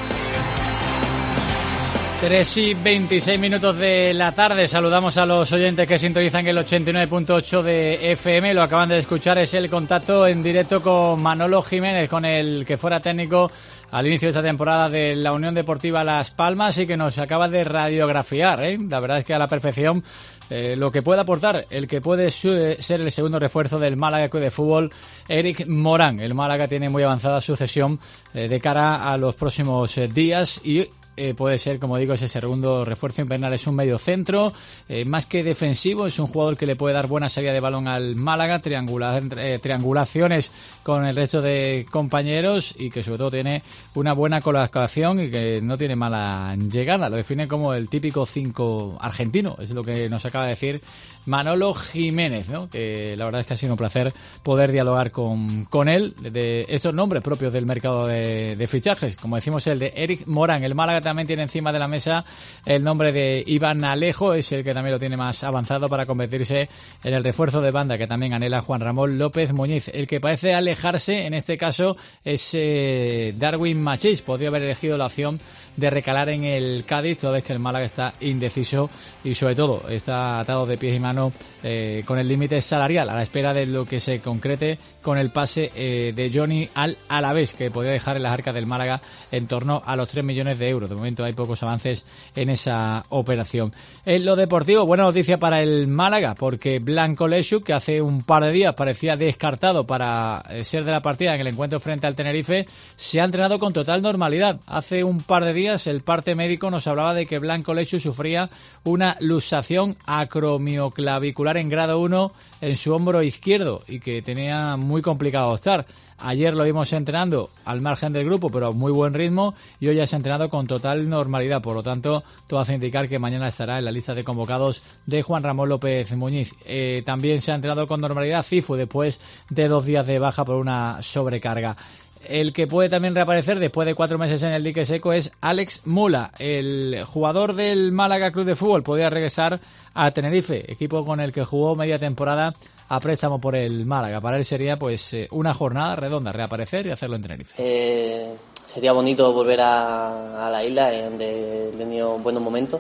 [SPEAKER 3] tres y veintiséis minutos de la tarde. Saludamos a los oyentes que sintonizan el ochenta y nueve punto ocho de F M. Lo acaban de escuchar, es el contacto en directo con Manolo Jiménez, con el que fuera técnico al inicio de esta temporada de la Unión Deportiva Las Palmas, y que nos acaba de radiografiar, ¿eh? La verdad es que a la perfección eh, lo que puede aportar el que puede ser el segundo refuerzo del Málaga Club de Fútbol, Eric Morán. El Málaga tiene muy avanzada sucesión eh, de cara a los próximos eh, días, y Eh, puede ser, como digo, ese segundo refuerzo invernal. Es un medio centro, eh, más que defensivo, es un jugador que le puede dar buena salida de balón al Málaga, triangula, eh, triangulaciones con el resto de compañeros, y que sobre todo tiene una buena colocación y que no tiene mala llegada. Lo define como el típico cinco argentino, es lo que nos acaba de decir Manolo Jiménez, ¿no? Que la verdad es que ha sido un placer poder dialogar con, con él de estos nombres propios del mercado de, de fichajes. Como decimos, el de Eric Morán. El Málaga también tiene encima de la mesa el nombre de Iván Alejo, es el que también lo tiene más avanzado para convertirse en el refuerzo de banda que también anhela Juan Ramón López Muñiz. El que parece alejarse en este caso es eh, Darwin Machís. Podría haber elegido la opción de recalar en el Cádiz, toda vez que el Málaga está indeciso y sobre todo está atado de pies y manos eh, con el límite salarial, a la espera de lo que se concrete con el pase eh, de Johnny al Alavés, que podría dejar en las arcas del Málaga en torno a los tres millones de euros. De momento hay pocos avances en esa operación. En lo deportivo, buena noticia para el Málaga, porque Blanco Leixuk, que hace un par de días parecía descartado para ser de la partida en el encuentro frente al Tenerife, se ha entrenado con total normalidad. Hace un par de días el parte médico nos hablaba de que Blanco Leixuk sufría una luxación acromioclavicular en grado uno en su hombro izquierdo y que tenía muy complicado estar. Ayer lo vimos entrenando al margen del grupo, pero a muy buen ritmo, y hoy ya se ha entrenado con total normalidad. Por lo tanto, todo hace indicar que mañana estará en la lista de convocados de Juan Ramón López Muñiz. Eh, también se ha entrenado con normalidad Cifu después de dos días de baja por una sobrecarga. El que puede también reaparecer después de cuatro meses en el dique seco es Alex Mula. El jugador del Málaga Club de Fútbol podría regresar a Tenerife, equipo con el que jugó media temporada a préstamo por el Málaga. Para él sería pues una jornada redonda, reaparecer y hacerlo en Tenerife.
[SPEAKER 4] Eh, sería bonito volver a, a la isla, donde he tenido buenos momentos.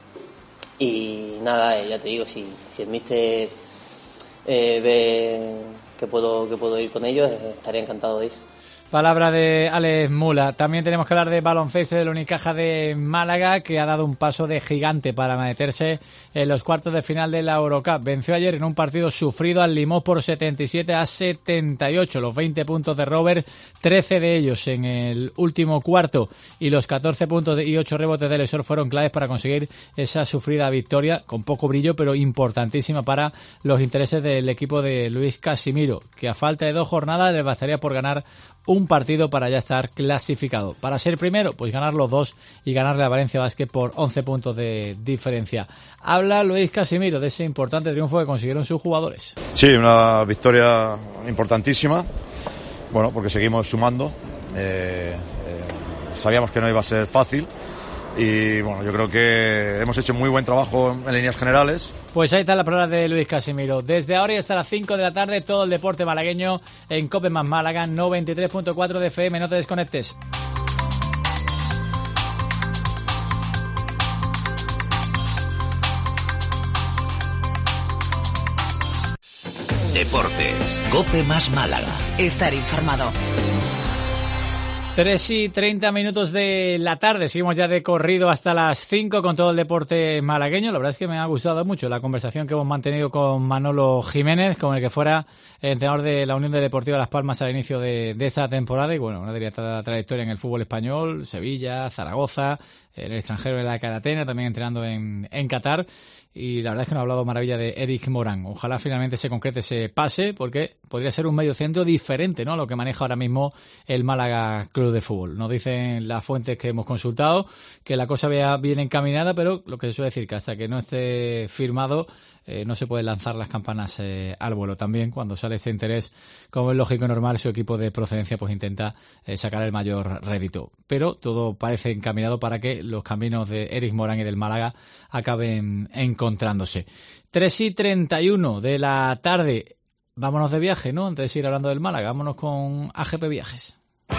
[SPEAKER 4] Y nada, ya te digo, si, si el míster eh, ve que puedo, que puedo ir con ellos, eh, estaría encantado de ir.
[SPEAKER 3] Palabra de Alex Mula. También tenemos que hablar de baloncesto del Unicaja de Málaga, que ha dado un paso de gigante para meterse en los cuartos de final de la Eurocup. Venció ayer en un partido sufrido al Limón por setenta y siete a setenta y ocho. Los veinte puntos de Robert, trece de ellos en el último cuarto, y los catorce puntos y ocho rebotes de Lesor fueron claves para conseguir esa sufrida victoria, con poco brillo, pero importantísima para los intereses del equipo de Luis Casimiro, que a falta de dos jornadas le bastaría por ganar un partido para ya estar clasificado. Para ser primero, pues ganar los dos y ganarle a Valencia Basket por once puntos de diferencia. Habla Luis Casimiro de ese importante triunfo que consiguieron sus jugadores.
[SPEAKER 6] Sí, una victoria importantísima, bueno, porque seguimos sumando. Eh, eh, sabíamos que no iba a ser fácil y bueno, yo creo que hemos hecho muy buen trabajo en líneas generales.
[SPEAKER 3] Pues ahí está la palabra de Luis Casimiro. Desde ahora y hasta las cinco de la tarde, todo el deporte malagueño en COPE más Málaga, noventa y tres punto cuatro de F M. No te desconectes.
[SPEAKER 1] Deportes. COPE más Málaga.
[SPEAKER 13] Estar informado.
[SPEAKER 3] tres y treinta minutos de la tarde. Seguimos ya de corrido hasta las cinco con todo el deporte malagueño. La verdad es que me ha gustado mucho la conversación que hemos mantenido con Manolo Jiménez, con el que fuera entrenador de la Unión de Deportiva Las Palmas al inicio de, de esta temporada. Y bueno, una dilatada trayectoria en el fútbol español, Sevilla, Zaragoza, en el extranjero en la Caratena, también entrenando en, en Qatar. Y la verdad es que nos ha hablado maravilla de Eric Morán. Ojalá finalmente se concrete ese pase, porque podría ser un mediocentro diferente, ¿no?, a lo que maneja ahora mismo el Málaga Club de Fútbol. Nos dicen las fuentes que hemos consultado que la cosa vea bien encaminada, pero lo que se suele decir que hasta que no esté firmado eh, no se pueden lanzar las campanas eh, al vuelo. También cuando sale este interés, como es lógico y normal, su equipo de procedencia pues intenta eh, sacar el mayor rédito. Pero todo parece encaminado para que los caminos de Eric Morán y del Málaga acaben encontrándose. tres y treinta y uno de la tarde. Vámonos de viaje, ¿no? Antes de ir hablando del Málaga, vámonos con A G P Viajes.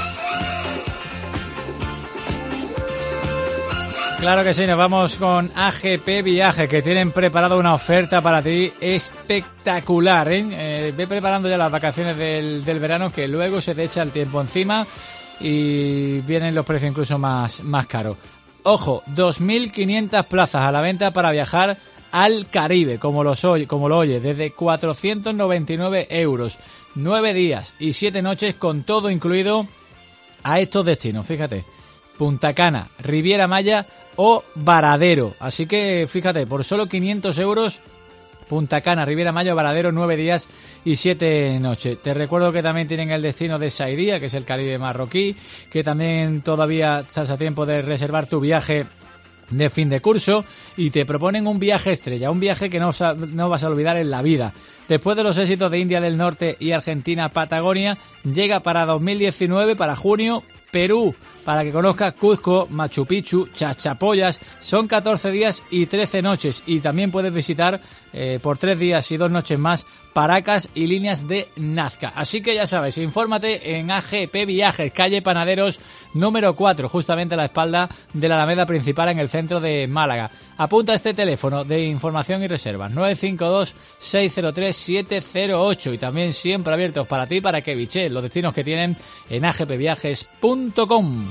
[SPEAKER 3] Claro que sí, nos vamos con A G P Viajes, que tienen preparado una oferta para ti espectacular, ¿eh? eh ve preparando ya las vacaciones del, del verano, que luego se te echa el tiempo encima y vienen los precios incluso más, más caros. Ojo, dos mil quinientas plazas a la venta para viajar al Caribe, como, los oye, como lo oye, desde cuatrocientos noventa y nueve euros, nueve días y siete noches con todo incluido a estos destinos, fíjate, Punta Cana, Riviera Maya o Varadero. Así que fíjate, por solo quinientos euros, Punta Cana, Riviera Maya o Varadero, nueve días y siete noches. Te recuerdo que también tienen el destino de Sairía, que es el Caribe marroquí, que también todavía estás a tiempo de reservar tu viaje de fin de curso, y te proponen un viaje estrella, un viaje que no, no vas a olvidar en la vida. Después de los éxitos de India del Norte y Argentina, Patagonia, llega para dos mil diecinueve, para junio, Perú, para que conozcas Cuzco, Machu Picchu, Chachapoyas. Son catorce días y trece noches, y también puedes visitar eh, por tres días y dos noches más Paracas y líneas de Nazca. Así que ya sabes, infórmate en A G P Viajes, calle Panaderos número cuatro, justamente a la espalda de la Alameda Principal en el centro de Málaga. Apunta este teléfono de información y reservas, nueve cinco dos, seis cero tres, siete cero ocho, y también siempre abiertos para ti, para que biches los destinos que tienen en a g p viajes punto com.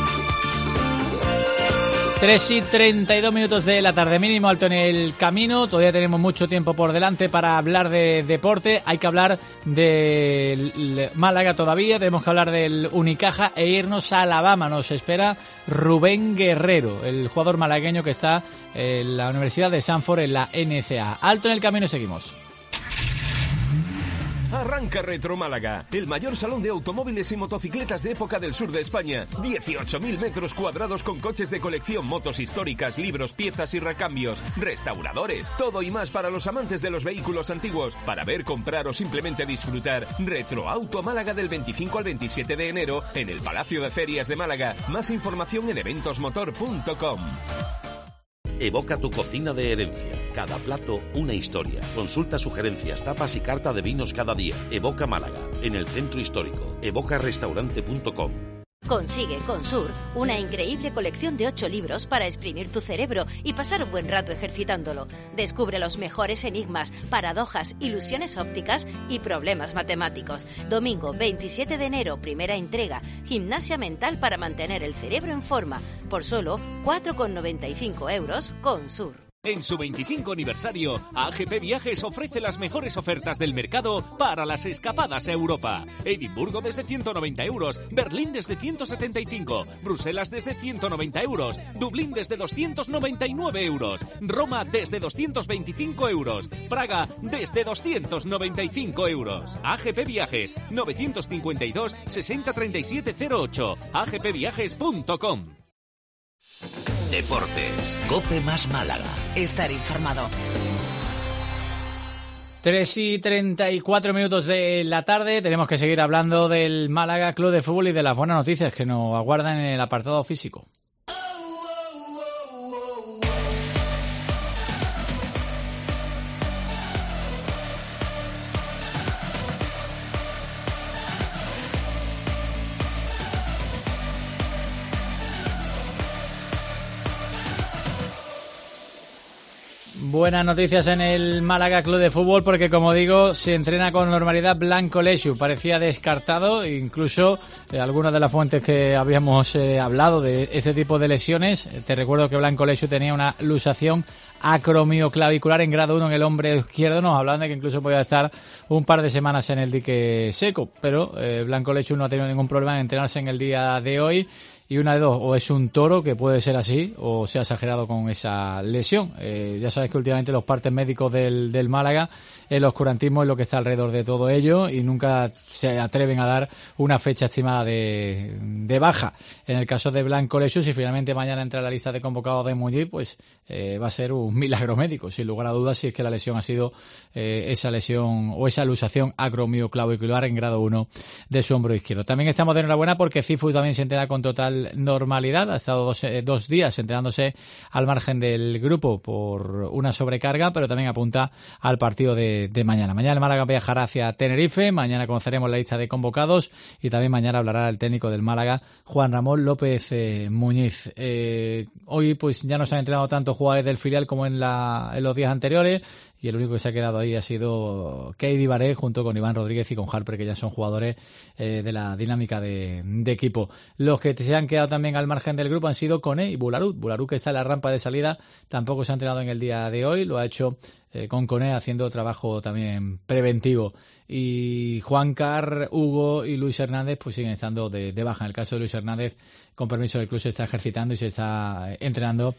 [SPEAKER 3] tres y treinta y dos minutos de la tarde, mínimo alto en el camino. Todavía tenemos mucho tiempo por delante para hablar de deporte. Hay que hablar del Málaga todavía, tenemos que hablar del Unicaja e irnos a Alabama. Nos espera Rubén Guerrero, el jugador malagueño que está en la Universidad de Sanford en la N C A A. Alto en el camino y seguimos.
[SPEAKER 14] Arranca Retro Málaga, el mayor salón de automóviles y motocicletas de época del sur de España. dieciocho mil metros cuadrados con coches de colección, motos históricas, libros, piezas y recambios, restauradores, todo y más para los amantes de los vehículos antiguos. Para ver, comprar o simplemente disfrutar. Retro Auto Málaga del veinticinco al veintisiete de enero en el Palacio de Ferias de Málaga. Más información en eventos motor punto com.
[SPEAKER 15] Evoca tu cocina de herencia. Cada plato, una historia. Consulta sugerencias, tapas y carta de vinos cada día. Evoca Málaga, en el centro histórico. evoca restaurante punto com.
[SPEAKER 16] Consigue con Sur una increíble colección de ocho libros para exprimir tu cerebro y pasar un buen rato ejercitándolo. Descubre los mejores enigmas, paradojas, ilusiones ópticas y problemas matemáticos. Domingo veintisiete de enero, primera entrega. Gimnasia mental para mantener el cerebro en forma. Por solo cuatro con noventa y cinco euros con Sur.
[SPEAKER 1] En su veinticinco aniversario, A G P Viajes ofrece las mejores ofertas del mercado para las escapadas a Europa. Edimburgo desde ciento noventa euros, Berlín desde ciento setenta y cinco, Bruselas desde ciento noventa euros, Dublín desde doscientos noventa y nueve euros, Roma desde doscientos veinticinco euros, Praga desde doscientos noventa y cinco euros. A G P Viajes, novecientos cincuenta y dos, sesenta treinta y siete cero ocho, a g p viajes punto com.
[SPEAKER 13] Deportes. COPE más Málaga. Estar informado.
[SPEAKER 3] tres y treinta y cuatro minutos de la tarde. Tenemos que seguir hablando del Málaga Club de Fútbol y de las buenas noticias que nos aguardan en el apartado físico. Buenas noticias en el Málaga Club de Fútbol porque, como digo, se entrena con normalidad Blanco Leixu. Parecía descartado, incluso eh, algunas de las fuentes que habíamos eh, hablado de este tipo de lesiones. Te recuerdo que Blanco Leixu tenía una luxación acromioclavicular en grado uno en el hombro izquierdo. Nos hablan de que incluso podía estar un par de semanas en el dique seco, pero eh, Blanco Leixu no ha tenido ningún problema en entrenarse en el día de hoy. Y una de dos, o es un toro, que puede ser así, o se ha exagerado con esa lesión. Eh, ya sabes que últimamente los partes médicos del, del Málaga, el oscurantismo es lo que está alrededor de todo ello y nunca se atreven a dar una fecha estimada de, de baja. En el caso de Blanco Leixu, si finalmente mañana entra en la lista de convocados de Muñiz, pues eh, va a ser un milagro médico, sin lugar a dudas, si es que la lesión ha sido eh, esa lesión o esa luxación acromioclavicular en grado uno de su hombro izquierdo. También estamos de enhorabuena porque Cifu también se entrena con total normalidad, ha estado dos, eh, dos días entrenándose al margen del grupo por una sobrecarga, pero también apunta al partido de, de mañana. Mañana el Málaga viajará hacia Tenerife, mañana conoceremos la lista de convocados y también mañana hablará el técnico del Málaga, Juan Ramón López eh, Muñiz. Eh, hoy pues ya no se han entrenado tanto jugadores del filial como en, la, en los días anteriores, y el único que se ha quedado ahí ha sido Keidi Baré junto con Iván Rodríguez y con Harper, que ya son jugadores eh, de la dinámica de, de equipo. Los que se han quedado también al margen del grupo han sido Koné y Bularut. Bularut, que está en la rampa de salida, tampoco se ha entrenado en el día de hoy, lo ha hecho eh, con Koné haciendo trabajo también preventivo. Y Juan Car, Hugo y Luis Hernández pues siguen estando de, de baja. En el caso de Luis Hernández, con permiso del club, se está ejercitando y se está entrenando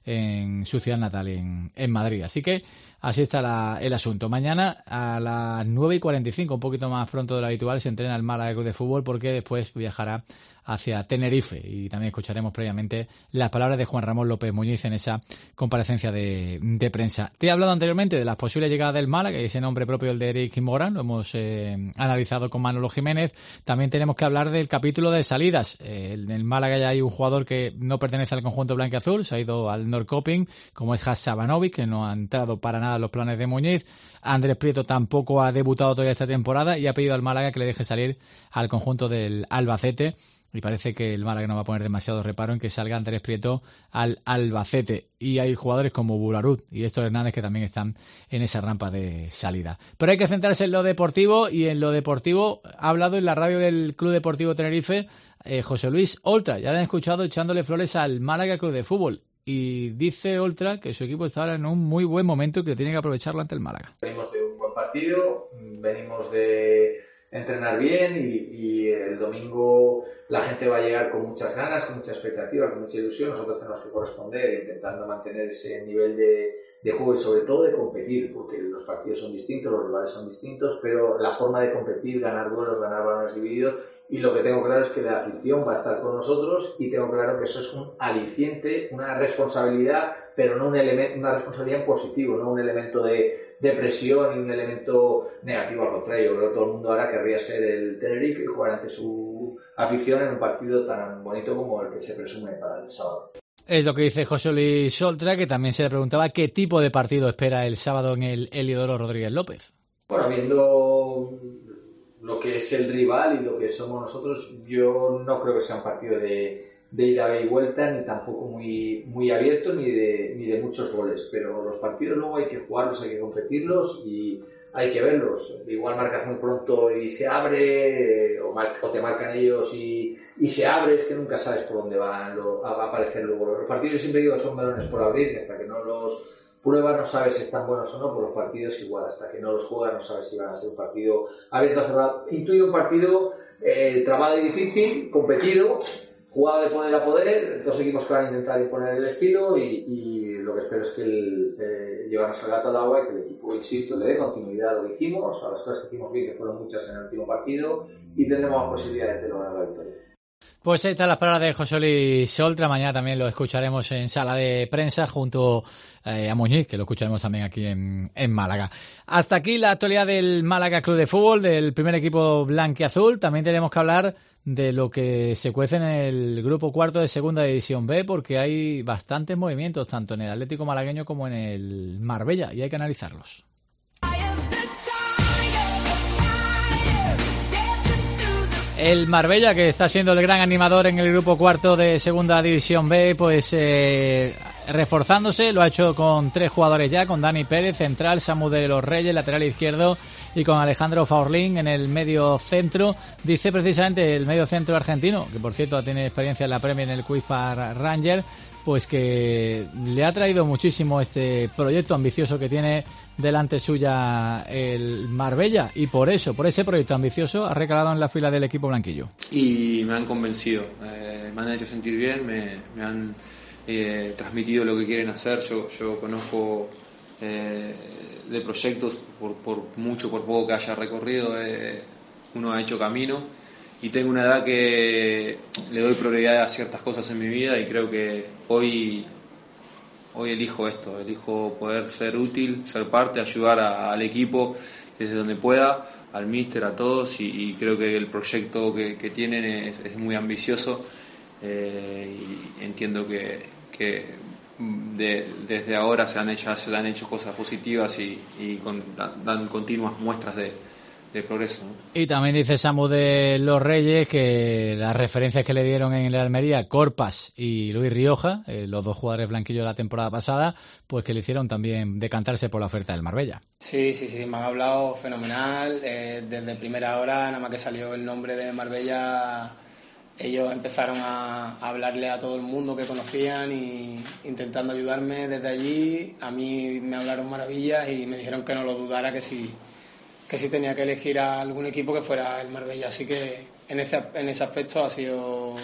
[SPEAKER 3] en su ciudad natal, en, en Madrid. Así que así está la, el asunto. Mañana a las nueve y cuarenta y cinco, un poquito más pronto de lo habitual, se entrena el Málaga Club de Fútbol porque después viajará hacia Tenerife y también escucharemos previamente las palabras de Juan Ramón López Muñiz en esa comparecencia de, de prensa. Te he hablado anteriormente de las posibles llegadas del Málaga y ese nombre propio, el de Eric Morán, lo hemos eh, analizado con Manolo Jiménez. También tenemos que hablar del capítulo de salidas. Eh, en el Málaga ya hay un jugador que no pertenece al conjunto blanquiazul, se ha ido al Norrköping, como es Haksabanovic, que no ha entrado para nada en los planes de Muñiz. Andrés Prieto tampoco ha debutado todavía esta temporada y ha pedido al Málaga que le deje salir al conjunto del Albacete. Y parece que el Málaga no va a poner demasiado reparo en que salga Andrés Prieto al Albacete. Y hay jugadores como Bularut y estos Hernández que también están en esa rampa de salida. Pero hay que centrarse en lo deportivo, y en lo deportivo ha hablado en la radio del Club Deportivo Tenerife eh, José Luis Oltra. Ya le han escuchado echándole flores al Málaga Club de Fútbol. Y dice Oltra que su equipo está ahora en un muy buen momento y que tiene que aprovecharlo ante el Málaga.
[SPEAKER 2] Venimos de un buen partido, venimos de entrenar bien y, y el domingo la gente va a llegar con muchas ganas, con mucha expectativa, con mucha ilusión. Nosotros tenemos que corresponder intentando mantener ese nivel de, de juego y sobre todo de competir, porque los partidos son distintos, los rivales son distintos, pero la forma de competir, ganar duelos, ganar balones divididos, y lo que tengo claro es que la afición va a estar con nosotros y tengo claro que eso es un aliciente, una responsabilidad, pero no un elemento, una responsabilidad en positivo, no un elemento de, de presión y un elemento negativo. Al contrario, yo creo que todo el mundo ahora querría ser el Tenerife y jugar ante su afición en un partido tan bonito como el que se presume para el sábado.
[SPEAKER 3] Es lo que dice José Luis Oltra, que también se le preguntaba qué tipo de partido espera el sábado en el Heliodoro Rodríguez López.
[SPEAKER 2] Bueno, viendo lo que es el rival y lo que somos nosotros, yo no creo que sea un partido de, de ida y vuelta, ni tampoco muy, muy abierto, ni de, ni de muchos goles. Pero los partidos luego hay que jugarlos, hay que competirlos y hay que verlos. Igual marcas muy pronto y se abre, o, mar, o te marcan ellos y, y se abre, es que nunca sabes por dónde van lo, a aparecer luego. Los partidos, siempre digo, son melones por abrir, y hasta que no los pruebas no sabes si están buenos o no. Por los partidos igual, hasta que no los juegas no sabes si van a ser un partido abierto o cerrado. Intuyo un partido eh, trabado y difícil, competido, jugado de poder a poder, dos equipos que van a intentar imponer el estilo, y, y lo que espero es que el, eh, llevarnos el gato al agua y que el equipo, insisto, le dé continuidad a lo que hicimos, a las cosas que hicimos bien, que fueron muchas en el último partido, y tendremos más posibilidades de lograr la victoria.
[SPEAKER 3] Pues ahí están las palabras de José Luis Oltra. Mañana también lo escucharemos en sala de prensa junto eh, a Muñiz, que lo escucharemos también aquí en, en Málaga. Hasta aquí la actualidad del Málaga Club de Fútbol, del primer equipo blanquiazul. También tenemos que hablar de lo que se cuece en el grupo cuarto de Segunda División B, porque hay bastantes movimientos, tanto en el Atlético malagueño como en el Marbella, y hay que analizarlos. El Marbella, que está siendo el gran animador en el grupo cuarto de Segunda División B, pues eh, reforzándose, lo ha hecho con tres jugadores ya, con Dani Pérez, central, Samu de los Reyes, lateral izquierdo, y con Alejandro Faurlín en el medio centro. Dice precisamente el medio centro argentino, que por cierto tiene experiencia en la Premier en el Quiz Park Ranger, pues que le ha traído muchísimo este proyecto ambicioso que tiene delante suya el Marbella, y por eso, por ese proyecto ambicioso, ha recalado en la fila del equipo blanquillo. Y me han convencido, eh, me han hecho sentir bien, me, me han eh, transmitido lo que quieren hacer. Yo, yo conozco eh, de proyectos, por, por mucho, por poco que haya recorrido, eh, uno ha hecho camino. Y tengo una edad que le doy prioridad a ciertas cosas en mi vida, y creo que hoy hoy elijo esto, elijo poder ser útil, ser parte, ayudar a, al equipo desde donde pueda, al míster, a todos, y, y creo que el proyecto que, que tienen es, es muy ambicioso, eh, y entiendo que, que de, desde ahora se han hecho, se han hecho cosas positivas y, y con, dan, dan continuas muestras de de progreso, ¿no? Y también dice Samu de los Reyes que las referencias que le dieron en el Almería, Corpas y Luis Rioja, eh, los dos jugadores blanquillos de la temporada pasada, pues que le hicieron también decantarse por la oferta del Marbella.
[SPEAKER 17] Sí, sí, sí, me han hablado fenomenal. Eh, desde primera hora, nada más que salió el nombre de Marbella, ellos empezaron a, a hablarle a todo el mundo que conocían y intentando ayudarme desde allí. A mí me hablaron maravillas y me dijeron que no lo dudara, que si que si tenía que elegir a algún equipo que fuera el Marbella, así que en ese en ese aspecto ha sido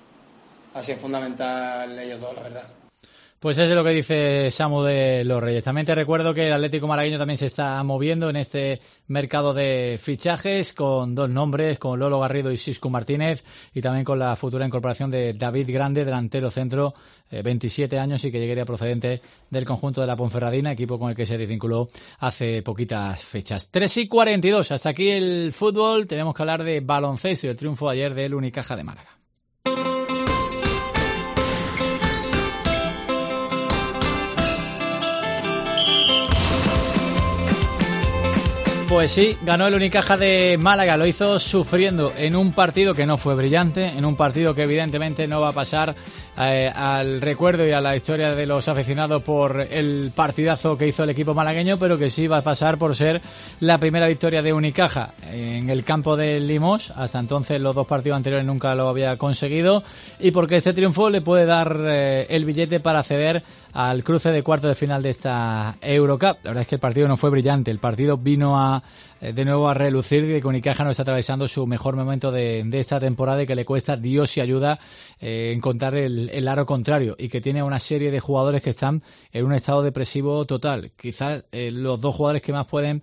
[SPEAKER 17] ha sido fundamental ellos dos, la verdad. Pues eso es lo que dice Samu de los Reyes. También te recuerdo que el Atlético malagueño también se está moviendo en este mercado de fichajes con dos nombres, con Lolo Garrido y Siscu Martínez, y también con la futura incorporación de David Grande, delantero centro, eh, veintisiete años, y que llegaría procedente del conjunto de la Ponferradina, equipo con el que se desvinculó hace poquitas fechas. tres y cuarenta y dos, hasta aquí el fútbol. Tenemos que hablar de baloncesto y el triunfo ayer del Unicaja de Málaga. Pues sí, ganó el Unicaja de Málaga, lo hizo sufriendo en un partido que no fue brillante, en un partido que evidentemente no va a pasar eh, al recuerdo y a la historia de los aficionados por el partidazo que hizo el equipo malagueño, pero que sí va a pasar por ser la primera victoria de Unicaja en el campo del Limos. Hasta entonces los dos partidos anteriores nunca lo había conseguido, y porque este triunfo le puede dar eh, el billete para acceder al cruce de cuartos de final de esta Eurocup. La verdad es que el partido no fue brillante, el partido vino a de nuevo a relucir de que Unicaja no está atravesando su mejor momento de, de esta temporada, y que le cuesta Dios y ayuda eh, encontrar el, el aro contrario, y que tiene una serie de jugadores que están en un estado depresivo total. Quizás eh, los dos jugadores que más pueden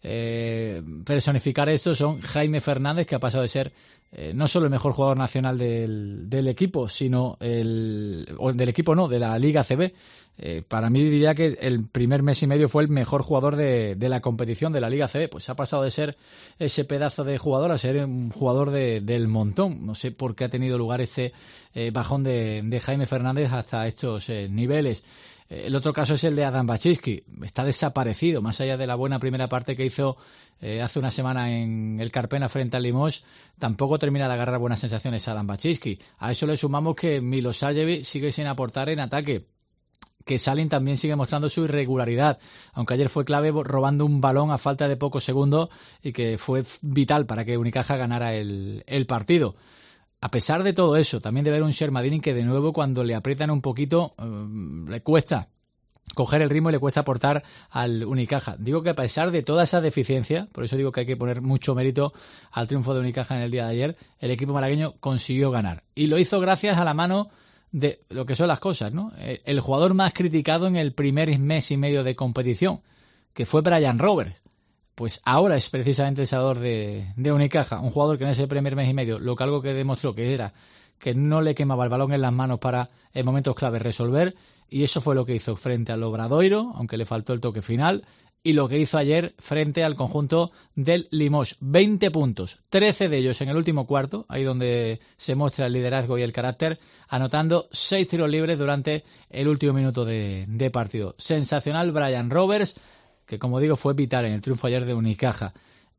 [SPEAKER 17] eh, personificar esto son Jaime Fernández, que ha pasado de ser eh, no solo el mejor jugador nacional del, del equipo, sino el o del equipo no, de la Liga A C B. Eh, para mí diría que el primer mes y medio fue el mejor jugador de, de la competición de la Liga A C B. Pues ha pasado de ser ese pedazo de jugador a ser un jugador de, del montón. No sé por qué ha tenido lugar ese eh, bajón de, de Jaime Fernández hasta estos eh, niveles. Eh, el otro caso es el de Adam Baczynski. Está desaparecido, más allá de la buena primera parte que hizo eh, hace una semana en el Carpena frente al Limos. Tampoco termina de agarrar buenas sensaciones a Adam Baczynski. A eso le sumamos que Milosavljevic sigue sin aportar en ataque, que Salin también sigue mostrando su irregularidad, aunque ayer fue clave robando un balón a falta de pocos segundos y que fue vital para que Unicaja ganara el, el partido. A pesar de todo eso, también de ver un Shermadini que de nuevo cuando le aprietan un poquito eh, le cuesta coger el ritmo y le cuesta aportar al Unicaja. Digo que a pesar de toda esa deficiencia, por eso digo que hay que poner mucho mérito al triunfo de Unicaja en el día de ayer, el equipo malagueño consiguió ganar. Y lo hizo gracias a la mano de lo que son las cosas, ¿no? El jugador más criticado en el primer mes y medio de competición, que fue Brian Roberts, pues ahora es precisamente el salvador de, de Unicaja, un jugador que en ese primer mes y medio lo que algo que demostró que era que no le quemaba el balón en las manos para en momentos claves resolver, y eso fue lo que hizo frente al Obradoiro, aunque le faltó el toque final, y lo que hizo ayer frente al conjunto del Limos. veinte puntos, trece de ellos en el último cuarto, ahí donde se muestra el liderazgo y el carácter, anotando seis tiros libres durante el último minuto de, de partido. Sensacional Brian Roberts, que como digo fue vital en el triunfo ayer de Unicaja.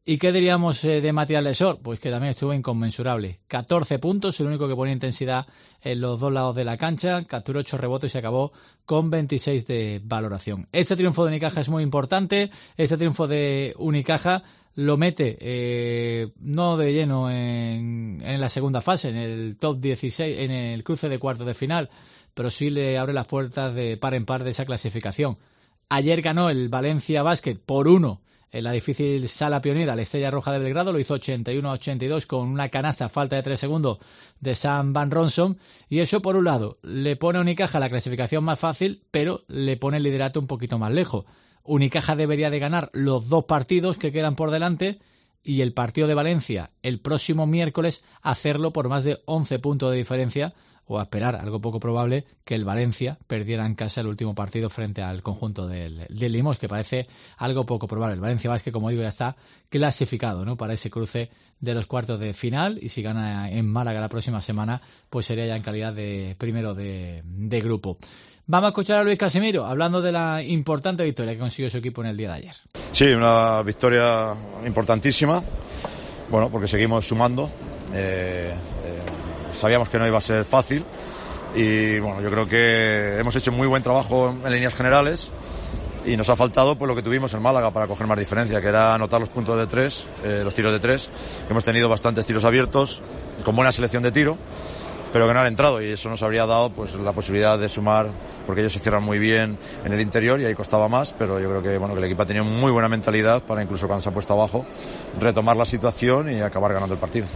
[SPEAKER 3] ¿Y qué diríamos eh, de Matías Lesor? Pues que también estuvo inconmensurable. catorce puntos, el único que ponía intensidad en los dos lados de la cancha, capturó ocho rebotes y se acabó con veintiséis de valoración. Este triunfo de Unicaja es muy importante, este triunfo de Unicaja lo mete eh, no de lleno en, en la segunda fase, en el top dieciséis, en el cruce de cuartos de final, pero sí le abre las puertas de par en par de esa clasificación. Ayer ganó el Valencia Basket por uno en la difícil Sala Pionera, la Estrella Roja de Belgrado, lo hizo ochenta y uno a ochenta y dos con una canasta a falta de tres segundos de Sam Van Ronson, y eso por un lado le pone a Unicaja la clasificación más fácil, pero le pone el liderato un poquito más lejos. Unicaja debería de ganar los dos partidos que quedan por delante y el partido de Valencia el próximo miércoles hacerlo por más de once puntos de diferencia, o a esperar, algo poco probable, que el Valencia perdiera en casa el último partido frente al conjunto del, del Limos, que parece algo poco probable. El Valencia Basket, como digo, ya está clasificado, ¿no?, para ese cruce de los cuartos de final, y si gana en Málaga la próxima semana, pues sería ya en calidad de primero de, de grupo. Vamos a escuchar a Luis Casimiro hablando de la importante victoria que consiguió su equipo en el día de ayer.
[SPEAKER 6] Sí, una victoria importantísima, bueno, porque seguimos sumando. Eh, eh, sabíamos que no iba a ser fácil y bueno, yo creo que hemos hecho muy buen trabajo en líneas generales y nos ha faltado pues lo que tuvimos en Málaga para coger más diferencia, que era anotar los puntos de tres, eh, los tiros de tres. Hemos tenido bastantes tiros abiertos con buena selección de tiro, pero que no han entrado, y eso nos habría dado pues la posibilidad de sumar, porque ellos se cierran muy bien en el interior y ahí costaba más, pero yo creo que bueno que el equipo ha tenido muy buena mentalidad para, incluso cuando se ha puesto abajo, retomar la situación y acabar ganando el partido.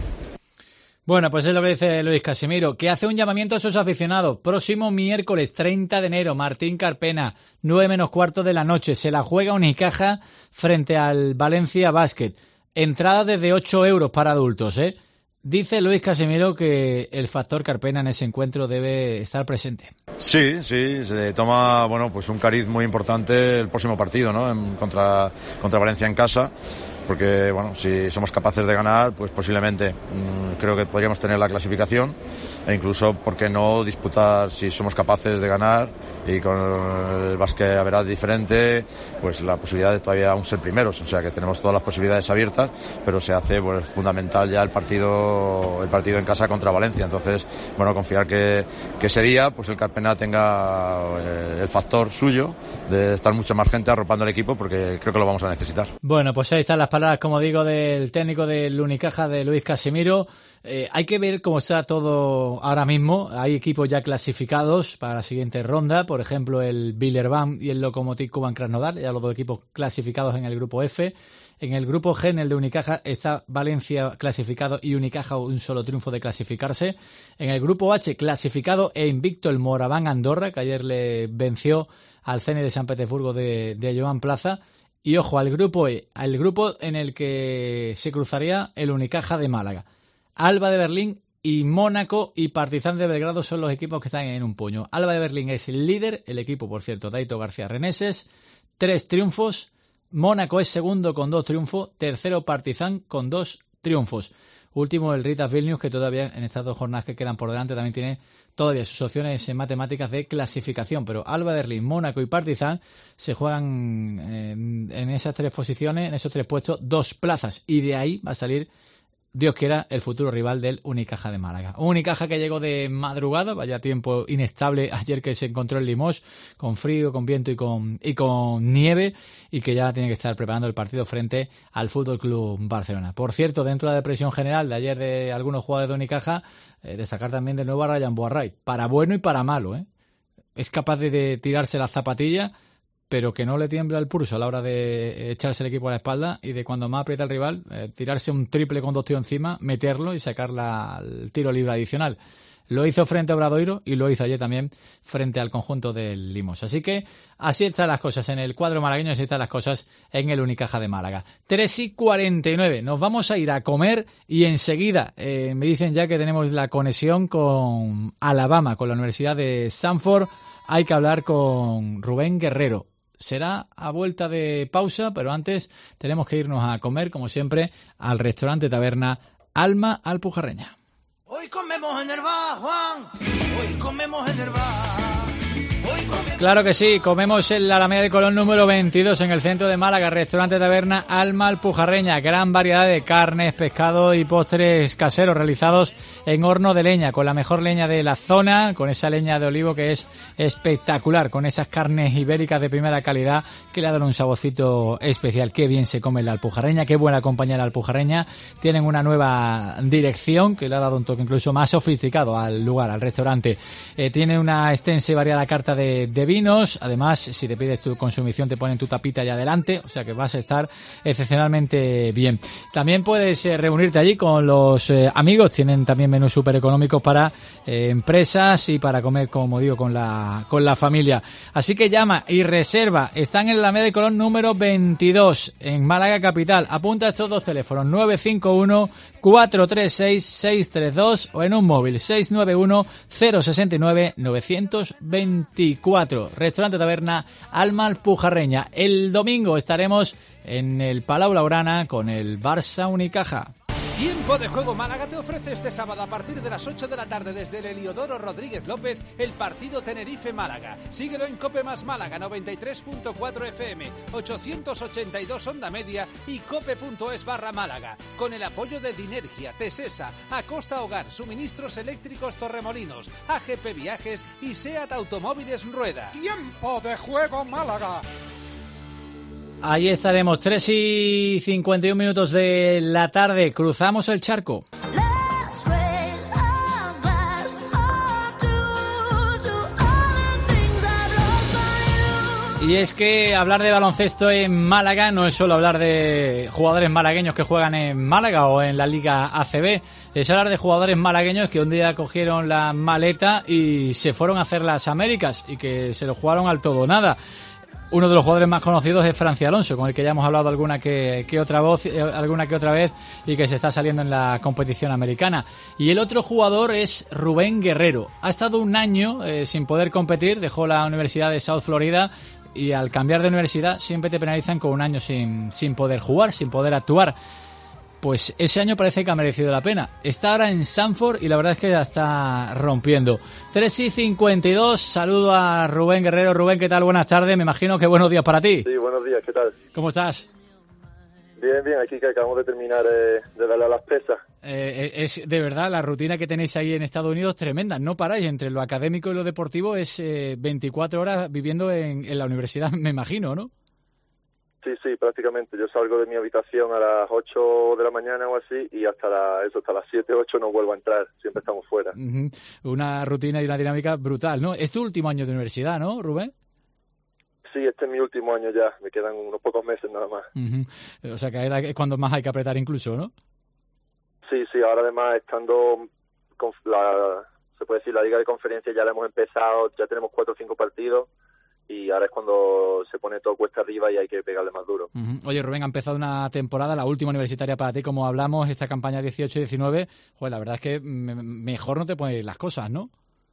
[SPEAKER 3] Bueno, pues es lo que dice Luis Casimiro, que hace un llamamiento a sus aficionados. Próximo miércoles treinta de enero, Martín Carpena, nueve menos cuarto de la noche, se la juega Unicaja frente al Valencia Basket. Entrada desde ocho euros para adultos, ¿eh? Dice Luis Casimiro que el factor Carpena en ese encuentro debe estar presente.
[SPEAKER 6] Sí, sí, se toma bueno pues un cariz muy importante el próximo partido, ¿no?, en, contra, contra Valencia en casa, porque bueno, si somos capaces de ganar, pues posiblemente mmm, creo que podríamos tener la clasificación, e incluso, ¿por qué no disputar, si somos capaces de ganar y con el básquet a veras diferente, pues la posibilidad de todavía aún ser primeros? O sea que tenemos todas las posibilidades abiertas, pero se hace pues fundamental ya el partido el partido en casa contra Valencia. Entonces, bueno, confiar que, que ese día pues el Carpena tenga eh, el factor suyo de estar mucha más gente arropando el equipo, porque creo que lo vamos a necesitar.
[SPEAKER 3] Bueno, pues ahí están las palabras, como digo, del técnico del Unicaja, de Luis Casimiro. Eh, hay que ver cómo está todo ahora mismo. Hay equipos ya clasificados para la siguiente ronda, por ejemplo el Villerban y el Lokomotiv Kuban Krasnodar, ya los dos equipos clasificados en el grupo F. En el grupo G, en el de Unicaja, está Valencia clasificado y Unicaja un solo triunfo de clasificarse. En el grupo H, clasificado e invicto el Moraván Andorra, que ayer le venció al Zenit de San Petersburgo de, de Joan Plaza. Y ojo, al grupo E, al grupo en el que se cruzaría el Unicaja de Málaga. Alba de Berlín y Mónaco y Partizan de Belgrado son los equipos que están en un puño. Alba de Berlín es el líder, el equipo, por cierto, Daito García Reneses, tres triunfos. Mónaco es segundo con dos triunfos, tercero Partizan con dos triunfos. Último el Ritas Vilnius, que todavía en estas dos jornadas que quedan por delante también tiene todavía sus opciones en matemáticas de clasificación, pero Alba Berlín, Mónaco y Partizan se juegan en, en esas tres posiciones, en esos tres puestos, dos plazas, y de ahí va a salir, Dios quiera, el futuro rival del Unicaja de Málaga. Un Unicaja que llegó de madrugada, vaya tiempo inestable ayer que se encontró en Limos, con frío, con viento y con, y con nieve, y que ya tiene que estar preparando el partido frente al F C Barcelona. Por cierto, dentro de la depresión general de ayer de algunos jugadores de Unicaja, eh, destacar también de nuevo a Ryan Boarray, para bueno y para malo, ¿eh? Es capaz de, de tirarse las zapatillas, pero que no le tiembla el pulso a la hora de echarse el equipo a la espalda y de cuando más aprieta el rival, eh, tirarse un triple con dos tíos encima, meterlo y sacar la, el tiro libre adicional. Lo hizo frente a Obradoiro y lo hizo ayer también frente al conjunto del Limos. Así que así están las cosas en el cuadro malagueño, así están las cosas en el Unicaja de Málaga. tres y cuarenta y nueve, nos vamos a ir a comer y enseguida eh, me dicen ya que tenemos la conexión con Alabama, con la Universidad de Stanford. Hay que hablar con Rubén Guerrero. Será a vuelta de pausa, pero antes tenemos que irnos a comer, como siempre, al restaurante taberna Alma Alpujarreña.
[SPEAKER 10] Hoy comemos en el bar, Juan. Hoy comemos en el bar.
[SPEAKER 3] Claro que sí, comemos en la Alameda de Colón número veintidós en el centro de Málaga, restaurante taberna Alma Alpujarreña, gran variedad de carnes, pescado y postres caseros realizados en horno de leña, con la mejor leña de la zona, con esa leña de olivo que es espectacular, con esas carnes ibéricas de primera calidad que le dan un saborcito especial. Qué bien se come en la Alpujarreña, qué buena compañía la Alpujarreña. Tienen una nueva dirección que le ha dado un toque incluso más sofisticado al lugar, al restaurante. Eh, tiene una extensa y variada carta de, de vinos, además si te pides tu consumición te ponen tu tapita allá adelante, o sea que vas a estar excepcionalmente bien. También puedes eh, reunirte allí con los eh, amigos, tienen también menús súper económicos para eh, empresas y para comer, como digo, con la con la familia. Así que llama y reserva, están en la Alameda de Colón número veintidós en Málaga capital. Apunta estos dos teléfonos, nueve cinco uno, cuatro tres seis, seis tres dos o en un móvil seis nueve uno, cero seis nueve, nueve dos cuatro. Restaurante Taberna Alma Alpujarreña. El domingo estaremos en el Palau Blaugrana con el Barça Unicaja.
[SPEAKER 8] Tiempo de Juego Málaga te ofrece este sábado a partir de las ocho de la tarde desde el Heliodoro Rodríguez López el partido Tenerife-Málaga. Síguelo en Cope Más Málaga noventa y tres punto cuatro F M, ochocientos ochenta y dos onda media y cope.es barra Málaga. Con el apoyo de Dinergia, Tesesa, Acosta Hogar, Suministros Eléctricos Torremolinos, A G P Viajes y SEAT Automóviles Rueda.
[SPEAKER 9] Tiempo de Juego Málaga.
[SPEAKER 3] Ahí estaremos, tres y cincuenta y un minutos de la tarde. Cruzamos el charco. Y es que hablar de baloncesto en Málaga no es solo hablar de jugadores malagueños que juegan en Málaga o en la Liga A C B. Es hablar de jugadores malagueños que un día cogieron la maleta y se fueron a hacer las Américas y que se lo jugaron al todo o nada. Uno de los jugadores más conocidos es Franci Alonso, con el que ya hemos hablado alguna que, que otra voz, alguna que otra vez y que se está saliendo en la competición americana. Y el otro jugador es Rubén Guerrero. Ha estado un año eh, sin poder competir, dejó la Universidad de South Florida y al cambiar de universidad siempre te penalizan con un año sin, sin poder jugar, sin poder actuar. Pues ese año parece que ha merecido la pena. Está ahora en Sanford y la verdad es que ya está rompiendo. tres y cincuenta y dos, saludo a Rubén Guerrero. Rubén, ¿qué tal? Buenas tardes, me imagino que buenos días para ti.
[SPEAKER 18] Sí, buenos días, ¿qué tal?
[SPEAKER 3] ¿Cómo estás?
[SPEAKER 18] Bien, bien, aquí que acabamos de terminar eh, de darle a las pesas.
[SPEAKER 3] Eh, es de verdad, la rutina que tenéis ahí en Estados Unidos tremenda, no paráis, entre lo académico y lo deportivo es eh, veinticuatro horas viviendo en, en la universidad, me imagino, ¿no?
[SPEAKER 18] Sí, sí, prácticamente. Yo salgo de mi habitación a las ocho de la mañana o así y hasta la, eso, hasta las siete, ocho no vuelvo a entrar. Siempre estamos fuera.
[SPEAKER 3] Uh-huh. Una rutina y una dinámica brutal, ¿no? Es tu último año de universidad, ¿no, Rubén?
[SPEAKER 18] Sí, este es mi último año ya. Me quedan unos pocos meses nada más.
[SPEAKER 3] Uh-huh. O sea, que es cuando más hay que apretar incluso, ¿no?
[SPEAKER 18] Sí, sí. Ahora además estando con la, se puede decir, la Liga de Conferencia ya la hemos empezado. Ya tenemos cuatro o cinco partidos. Y ahora es cuando se pone todo cuesta arriba y hay que pegarle más duro.
[SPEAKER 3] Uh-huh. Oye, Rubén, ha empezado una temporada, la última universitaria para ti, como hablamos, esta campaña dieciocho diecinueve. Joder, la verdad es que me, mejor no te pueden ir las cosas, ¿no?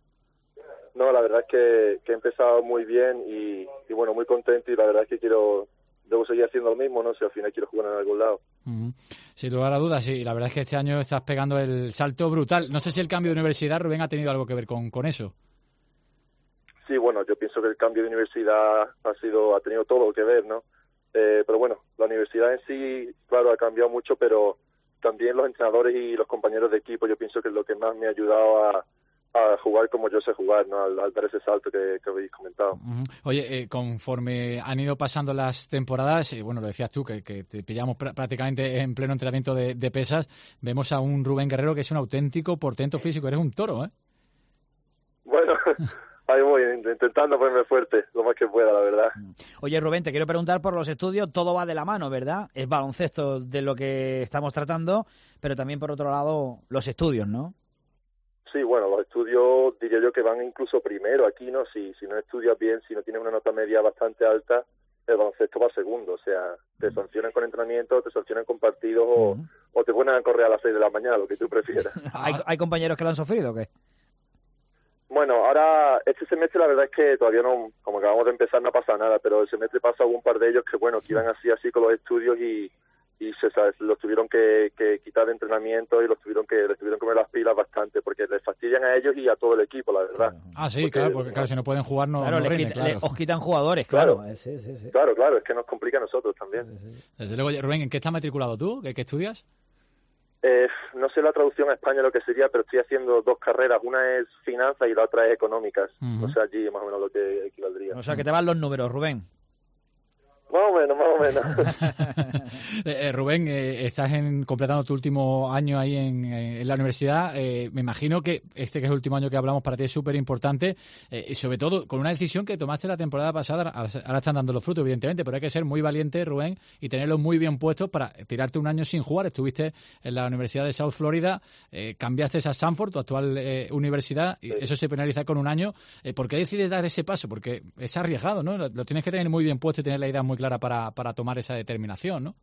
[SPEAKER 18] No, la verdad es que, que he empezado muy bien y, y, bueno, muy contento y la verdad es que quiero, debo seguir haciendo lo mismo, ¿no? Si al final quiero jugar en algún lado.
[SPEAKER 3] Uh-huh. Sin lugar a dudas, sí. La verdad es que este año estás pegando el salto brutal. No sé si el cambio de universidad, Rubén, ha tenido algo que ver con, con eso.
[SPEAKER 18] Sí, bueno, yo pienso que el cambio de universidad ha sido, ha tenido todo que ver, ¿no? Eh, pero bueno, la universidad en sí, claro, ha cambiado mucho, pero también los entrenadores y los compañeros de equipo, yo pienso que es lo que más me ha ayudado a, a jugar como yo sé jugar, ¿no? Al, al dar ese salto que, que habéis comentado.
[SPEAKER 3] Uh-huh. Oye, eh, conforme han ido pasando las temporadas, eh, bueno, lo decías tú, que, que te pillamos pr- prácticamente en pleno entrenamiento de, de pesas, vemos a un Rubén Guerrero que es un auténtico portento físico, eres un toro, ¿eh?
[SPEAKER 18] Bueno... Ahí voy, intentando ponerme fuerte, lo más que pueda, la verdad.
[SPEAKER 19] Oye, Rubén, te quiero preguntar por los estudios, todo va de la mano, ¿verdad? Es baloncesto de lo que estamos tratando, pero también, por otro lado, los estudios, ¿no?
[SPEAKER 18] Sí, bueno, los estudios diría yo que van incluso primero aquí, ¿no? Si, si no estudias bien, si no tienes una nota media bastante alta, el baloncesto va segundo. O sea, te sancionan con entrenamiento, te sancionan con partidos o, uh-huh. o te ponen a correr a las seis de la mañana, lo que tú prefieras.
[SPEAKER 19] ¿Hay, ¿Hay compañeros que lo han sufrido o qué?
[SPEAKER 18] Bueno, ahora este semestre la verdad es que todavía no, como acabamos de empezar no pasa nada, pero el semestre pasa hubo un par de ellos que bueno, que iban así así con los estudios y, y se, ¿sabes? los tuvieron que, que quitar de entrenamiento y los tuvieron que les tuvieron que poner las pilas bastante porque les fastidian a ellos y a todo el equipo, la verdad.
[SPEAKER 17] Ah, sí,
[SPEAKER 18] porque,
[SPEAKER 17] claro, porque claro, si no pueden jugar no,
[SPEAKER 19] claro,
[SPEAKER 17] no
[SPEAKER 19] les
[SPEAKER 17] rinden,
[SPEAKER 19] quita,
[SPEAKER 17] claro.
[SPEAKER 19] le, os quitan jugadores, claro.
[SPEAKER 18] Claro.
[SPEAKER 19] Sí, sí, sí.
[SPEAKER 18] claro, claro, es que nos complica a nosotros también.
[SPEAKER 17] Desde luego, Rubén, ¿en qué estás matriculado tú? ¿Qué, qué estudias?
[SPEAKER 18] Eh, no sé la traducción a España lo que sería, pero estoy haciendo dos carreras. Una es finanzas y la otra es económicas.
[SPEAKER 17] Uh-huh.
[SPEAKER 18] O sea, allí más o menos lo que equivaldría.
[SPEAKER 19] O sea, que te van los números, Rubén.
[SPEAKER 18] Más o menos, más o menos.
[SPEAKER 17] eh, Rubén, eh, estás en, completando tu último año ahí en, eh, en la universidad. Eh, me imagino que este que es el último año que hablamos para ti es súper importante, eh, y sobre todo con una decisión que tomaste la temporada pasada. Ahora están dando los frutos, evidentemente, pero hay que ser muy valiente, Rubén, y tenerlos muy bien puestos para tirarte un año sin jugar. Estuviste en la Universidad de South Florida, eh, cambiaste a Stanford, tu actual eh, universidad, y sí. Eso se penaliza con un año. Eh, ¿Por qué decides dar ese paso? Porque es arriesgado, ¿no? Lo, lo tienes que tener muy bien puesto y tener la idea muy clara para, para tomar esa determinación, ¿no?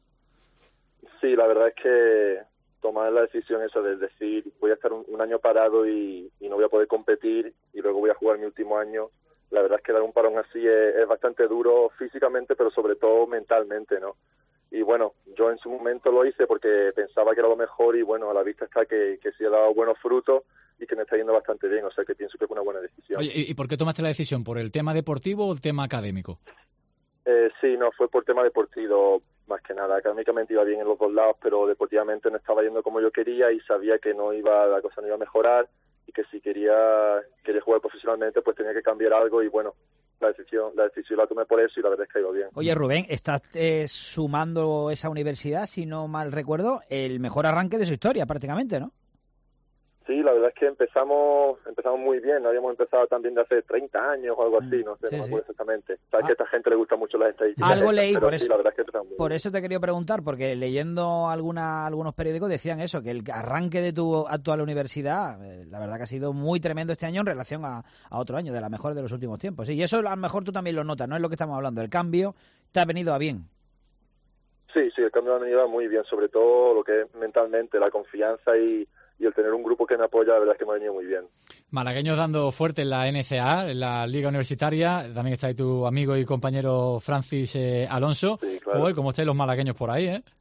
[SPEAKER 18] Sí, la verdad es que tomar la decisión esa de decir voy a estar un, un año parado y, y no voy a poder competir y luego voy a jugar mi último año, la verdad es que dar un parón así es, es bastante duro físicamente, pero sobre todo mentalmente, ¿no? Y bueno, yo en su momento lo hice porque pensaba que era lo mejor y bueno, a la vista está que, que sí ha dado buenos frutos y que me está yendo bastante bien, o sea que pienso que fue una buena decisión.
[SPEAKER 17] Oye, ¿y por qué tomaste la decisión? ¿Por el tema deportivo o el tema académico?
[SPEAKER 18] Eh, sí, no, fue por tema deportivo más que nada. Académicamente iba bien en los dos lados, pero deportivamente no estaba yendo como yo quería y sabía que no iba, la cosa no iba a mejorar y que si quería, quería jugar profesionalmente pues tenía que cambiar algo y bueno, la decisión, la decisión la tomé por eso y la verdad es que ha ido bien.
[SPEAKER 19] Oye, Rubén, estás eh, sumando esa universidad, si no mal recuerdo, el mejor arranque de su historia prácticamente, ¿no?
[SPEAKER 18] Sí, la verdad es que empezamos empezamos muy bien, habíamos empezado también de hace treinta años o algo así, no sé,
[SPEAKER 19] sí,
[SPEAKER 18] no me
[SPEAKER 19] sí.
[SPEAKER 18] acuerdo exactamente. Sabes
[SPEAKER 19] Ah.
[SPEAKER 18] que a esta gente le gustan mucho las estadísticas.
[SPEAKER 19] Algo
[SPEAKER 18] estas,
[SPEAKER 19] leí,
[SPEAKER 18] pero
[SPEAKER 19] por
[SPEAKER 18] sí,
[SPEAKER 19] eso,
[SPEAKER 18] la verdad es que empezamos muy
[SPEAKER 19] por
[SPEAKER 18] bien.
[SPEAKER 19] eso te quería preguntar, porque leyendo alguna, algunos periódicos decían eso, que el arranque de tu actual universidad, eh, la verdad que ha sido muy tremendo este año en relación a, a otro año, de la mejor de los últimos tiempos. Sí, y eso a lo mejor tú también lo notas, no es lo que estamos hablando, el cambio te ha venido a bien.
[SPEAKER 18] Sí, sí, el cambio me ha venido muy bien, sobre todo lo que es mentalmente, la confianza y, y el tener un grupo que me apoya, la verdad es que me ha venido muy bien.
[SPEAKER 17] Malagueños dando fuerte en la N C A A, en la Liga Universitaria. También está ahí tu amigo y compañero Francis eh, Alonso.
[SPEAKER 18] Sí, claro.
[SPEAKER 17] Joder, ¿cómo estáis los malagueños por ahí, eh?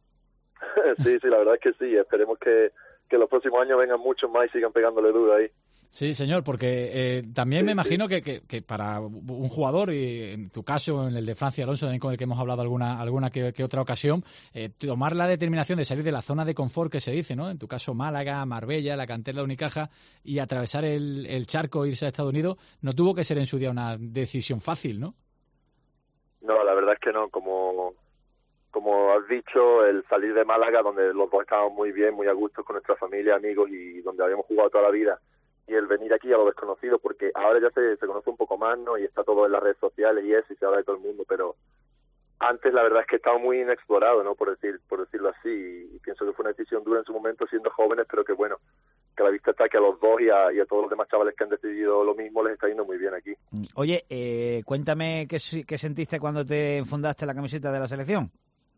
[SPEAKER 18] Sí, sí, la verdad es que sí. Esperemos que, que los próximos años vengan muchos más y sigan pegándole duro ahí.
[SPEAKER 17] Sí, señor, porque eh, también
[SPEAKER 18] Sí,
[SPEAKER 17] me
[SPEAKER 18] sí.
[SPEAKER 17] imagino que, que, que para un jugador, y en tu caso, en el de Francia Alonso, también con el que hemos hablado alguna alguna que, que otra ocasión, eh, tomar la determinación de salir de la zona de confort que se dice, ¿no? En tu caso, Málaga, Marbella, la cantera de Unicaja, y atravesar el, el charco e irse a Estados Unidos, no tuvo que ser en su día una decisión fácil, ¿no?
[SPEAKER 18] No, la verdad es que no. Como, como has dicho, el salir de Málaga, donde los dos estábamos muy bien, muy a gusto con nuestra familia, amigos y donde habíamos jugado toda la vida, y el venir aquí a lo desconocido, porque ahora ya se, se conoce un poco más, ¿no? Y está todo en las redes sociales y eso, y se habla de todo el mundo, pero antes la verdad es que estaba muy inexplorado, ¿no? Por decir por decirlo así, y, y pienso que fue una decisión dura en su momento siendo jóvenes, pero que bueno, que a la vista está que a los dos y a, y a todos los demás chavales que han decidido lo mismo les está yendo muy bien aquí.
[SPEAKER 19] Oye, eh, cuéntame qué, si- qué sentiste cuando te enfundaste la camiseta de la selección.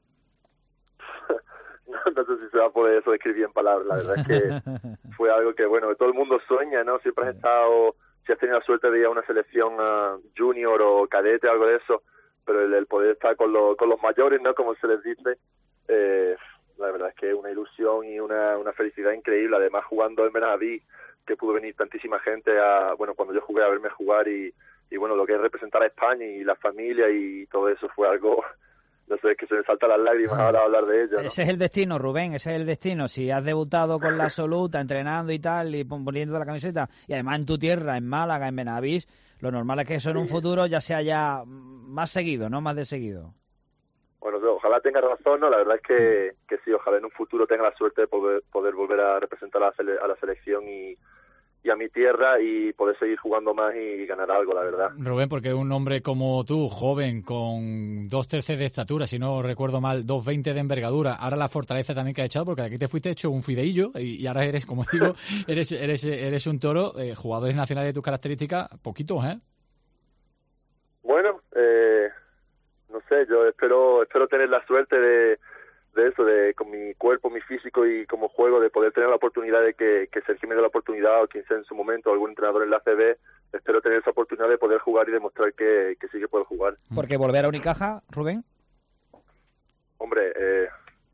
[SPEAKER 18] No sé si se va a poder eso describir en palabras, la verdad es que fue algo que, bueno, todo el mundo sueña, ¿no? Siempre has estado, si has tenido la suerte de ir a una selección uh, junior o cadete, algo de eso, pero el, el poder estar con, los con los mayores, ¿no? Como se les dice, eh, la verdad es que es una ilusión y una, una felicidad increíble, además jugando en Benaví, que pudo venir tantísima gente a, bueno, cuando yo jugué a verme jugar y, y bueno, lo que es representar a España y la familia y todo eso fue algo... No sé, es que se me saltan las lágrimas ahora hablar de ello, ¿no?
[SPEAKER 19] Ese es el destino, Rubén, ese es el destino. Si has debutado con la absoluta, entrenando y tal, y pon- poniéndote la camiseta, y además en tu tierra, en Málaga, en Benavís, lo normal es que eso en un futuro ya sea ya más seguido, ¿no? Más de seguido.
[SPEAKER 18] Bueno, ojalá tenga razón, ¿no? La verdad es que, que sí, ojalá en un futuro tenga la suerte de poder, poder volver a representar a la, sele- a la selección y, y a mi tierra y poder seguir jugando más y ganar algo, la verdad.
[SPEAKER 17] Rubén, porque un hombre como tú, joven, con dos trece de estatura, si no recuerdo mal, dos veinte de envergadura, ahora la fortaleza también que has echado, porque aquí te fuiste hecho un fideillo y, y ahora eres, como digo, eres eres eres un toro, eh, jugadores nacionales de tus características, poquitos, ¿eh?
[SPEAKER 18] Bueno, eh, no sé, yo espero espero tener la suerte de, de eso, de con mi cuerpo, mi físico y como juego, de poder tener la oportunidad de que, que Sergio me dé la oportunidad, o quien sea en su momento, algún entrenador en la A C B, espero tener esa oportunidad de poder jugar y demostrar que, que sí que puedo jugar.
[SPEAKER 19] Porque volver a Unicaja, Rubén.
[SPEAKER 18] Hombre, eh,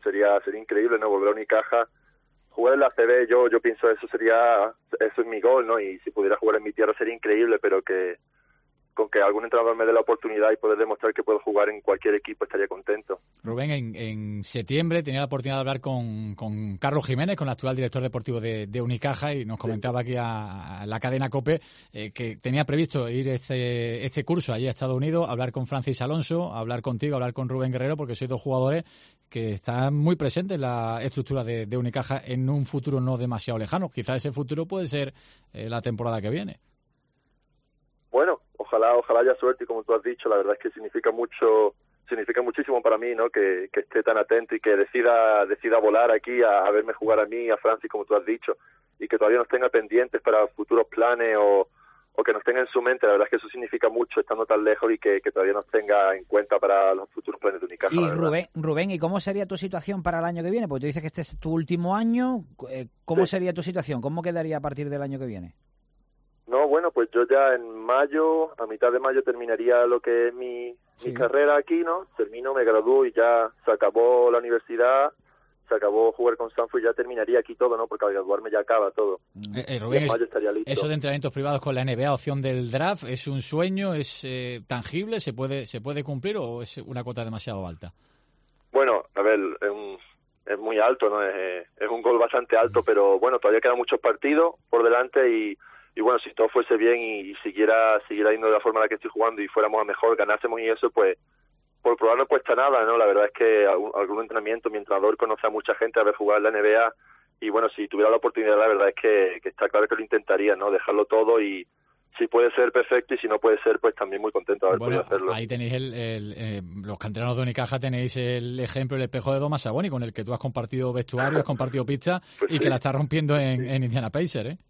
[SPEAKER 18] sería sería increíble, ¿no? Volver a Unicaja, jugar en la A C B, yo yo pienso eso sería, eso es mi gol, ¿no? Y si pudiera jugar en mi tierra sería increíble, pero que con que algún entrenador me dé la oportunidad y poder demostrar que puedo jugar en cualquier equipo estaría contento.
[SPEAKER 17] Rubén, en, en septiembre tenía la oportunidad de hablar con, con Carlos Jiménez, con el actual director deportivo de, de Unicaja, y nos comentaba aquí a, a la cadena COPE eh, que tenía previsto ir este, este curso allí a Estados Unidos, hablar con Francis Alonso, hablar contigo, hablar con Rubén Guerrero, porque sois dos jugadores que están muy presentes en la estructura de, de Unicaja en un futuro no demasiado lejano. Quizás ese futuro puede ser eh, la temporada que viene.
[SPEAKER 18] Bueno, ojalá ojalá haya suerte, y como tú has dicho, la verdad es que significa mucho significa muchísimo para mí, ¿no? Que, que esté tan atento y que decida decida volar aquí a, a verme jugar a mí, a Francis, como tú has dicho, y que todavía nos tenga pendientes para futuros planes o, o que nos tenga en su mente. La verdad es que eso significa mucho estando tan lejos, y que, que todavía nos tenga en cuenta para los futuros planes de Unicaja.
[SPEAKER 19] Y Rubén, Rubén, ¿y cómo sería tu situación para el año que viene? Porque tú dices que este es tu último año. ¿Cómo sí. sería tu situación? ¿Cómo quedaría a partir del año que viene?
[SPEAKER 18] No, bueno, pues yo ya en mayo, a mitad de mayo, terminaría lo que es mi, sí. mi carrera aquí, ¿no? Termino, me gradúo y ya se acabó la universidad, se acabó jugar con Sanford y ya terminaría aquí todo, ¿no? Porque al graduarme ya acaba todo.
[SPEAKER 17] Eh, eh, Rubén,
[SPEAKER 18] y en mayo estaría listo.
[SPEAKER 17] Eso de entrenamientos privados con la N B A, opción del draft, ¿es un sueño, es eh, tangible, se puede se puede cumplir o es una cuota demasiado alta?
[SPEAKER 18] Bueno, a ver, es, un, es muy alto, ¿no? Es, es un gol bastante alto, pero bueno, todavía quedan muchos partidos por delante y... Y bueno, si todo fuese bien y, y siguiera siguiera yendo de la forma en la que estoy jugando y fuéramos a mejor, ganásemos y eso, pues por probar no cuesta nada, ¿no? La verdad es que algún, algún entrenamiento, mi entrenador conoce a mucha gente a ver jugar en la N B A, y bueno, si tuviera la oportunidad, la verdad es que, que está claro que lo intentaría, ¿no? Dejarlo todo, y si puede ser perfecto, y si no puede ser, pues también muy contento de haber
[SPEAKER 17] bueno,
[SPEAKER 18] podido hacerlo.
[SPEAKER 17] Ahí tenéis el, el eh, los canteranos de Unicaja, tenéis el ejemplo, el espejo de Domas Saboni, con el que tú has compartido vestuario, has compartido pista pues y sí. que la estás rompiendo en, en Indiana Pacers, ¿eh?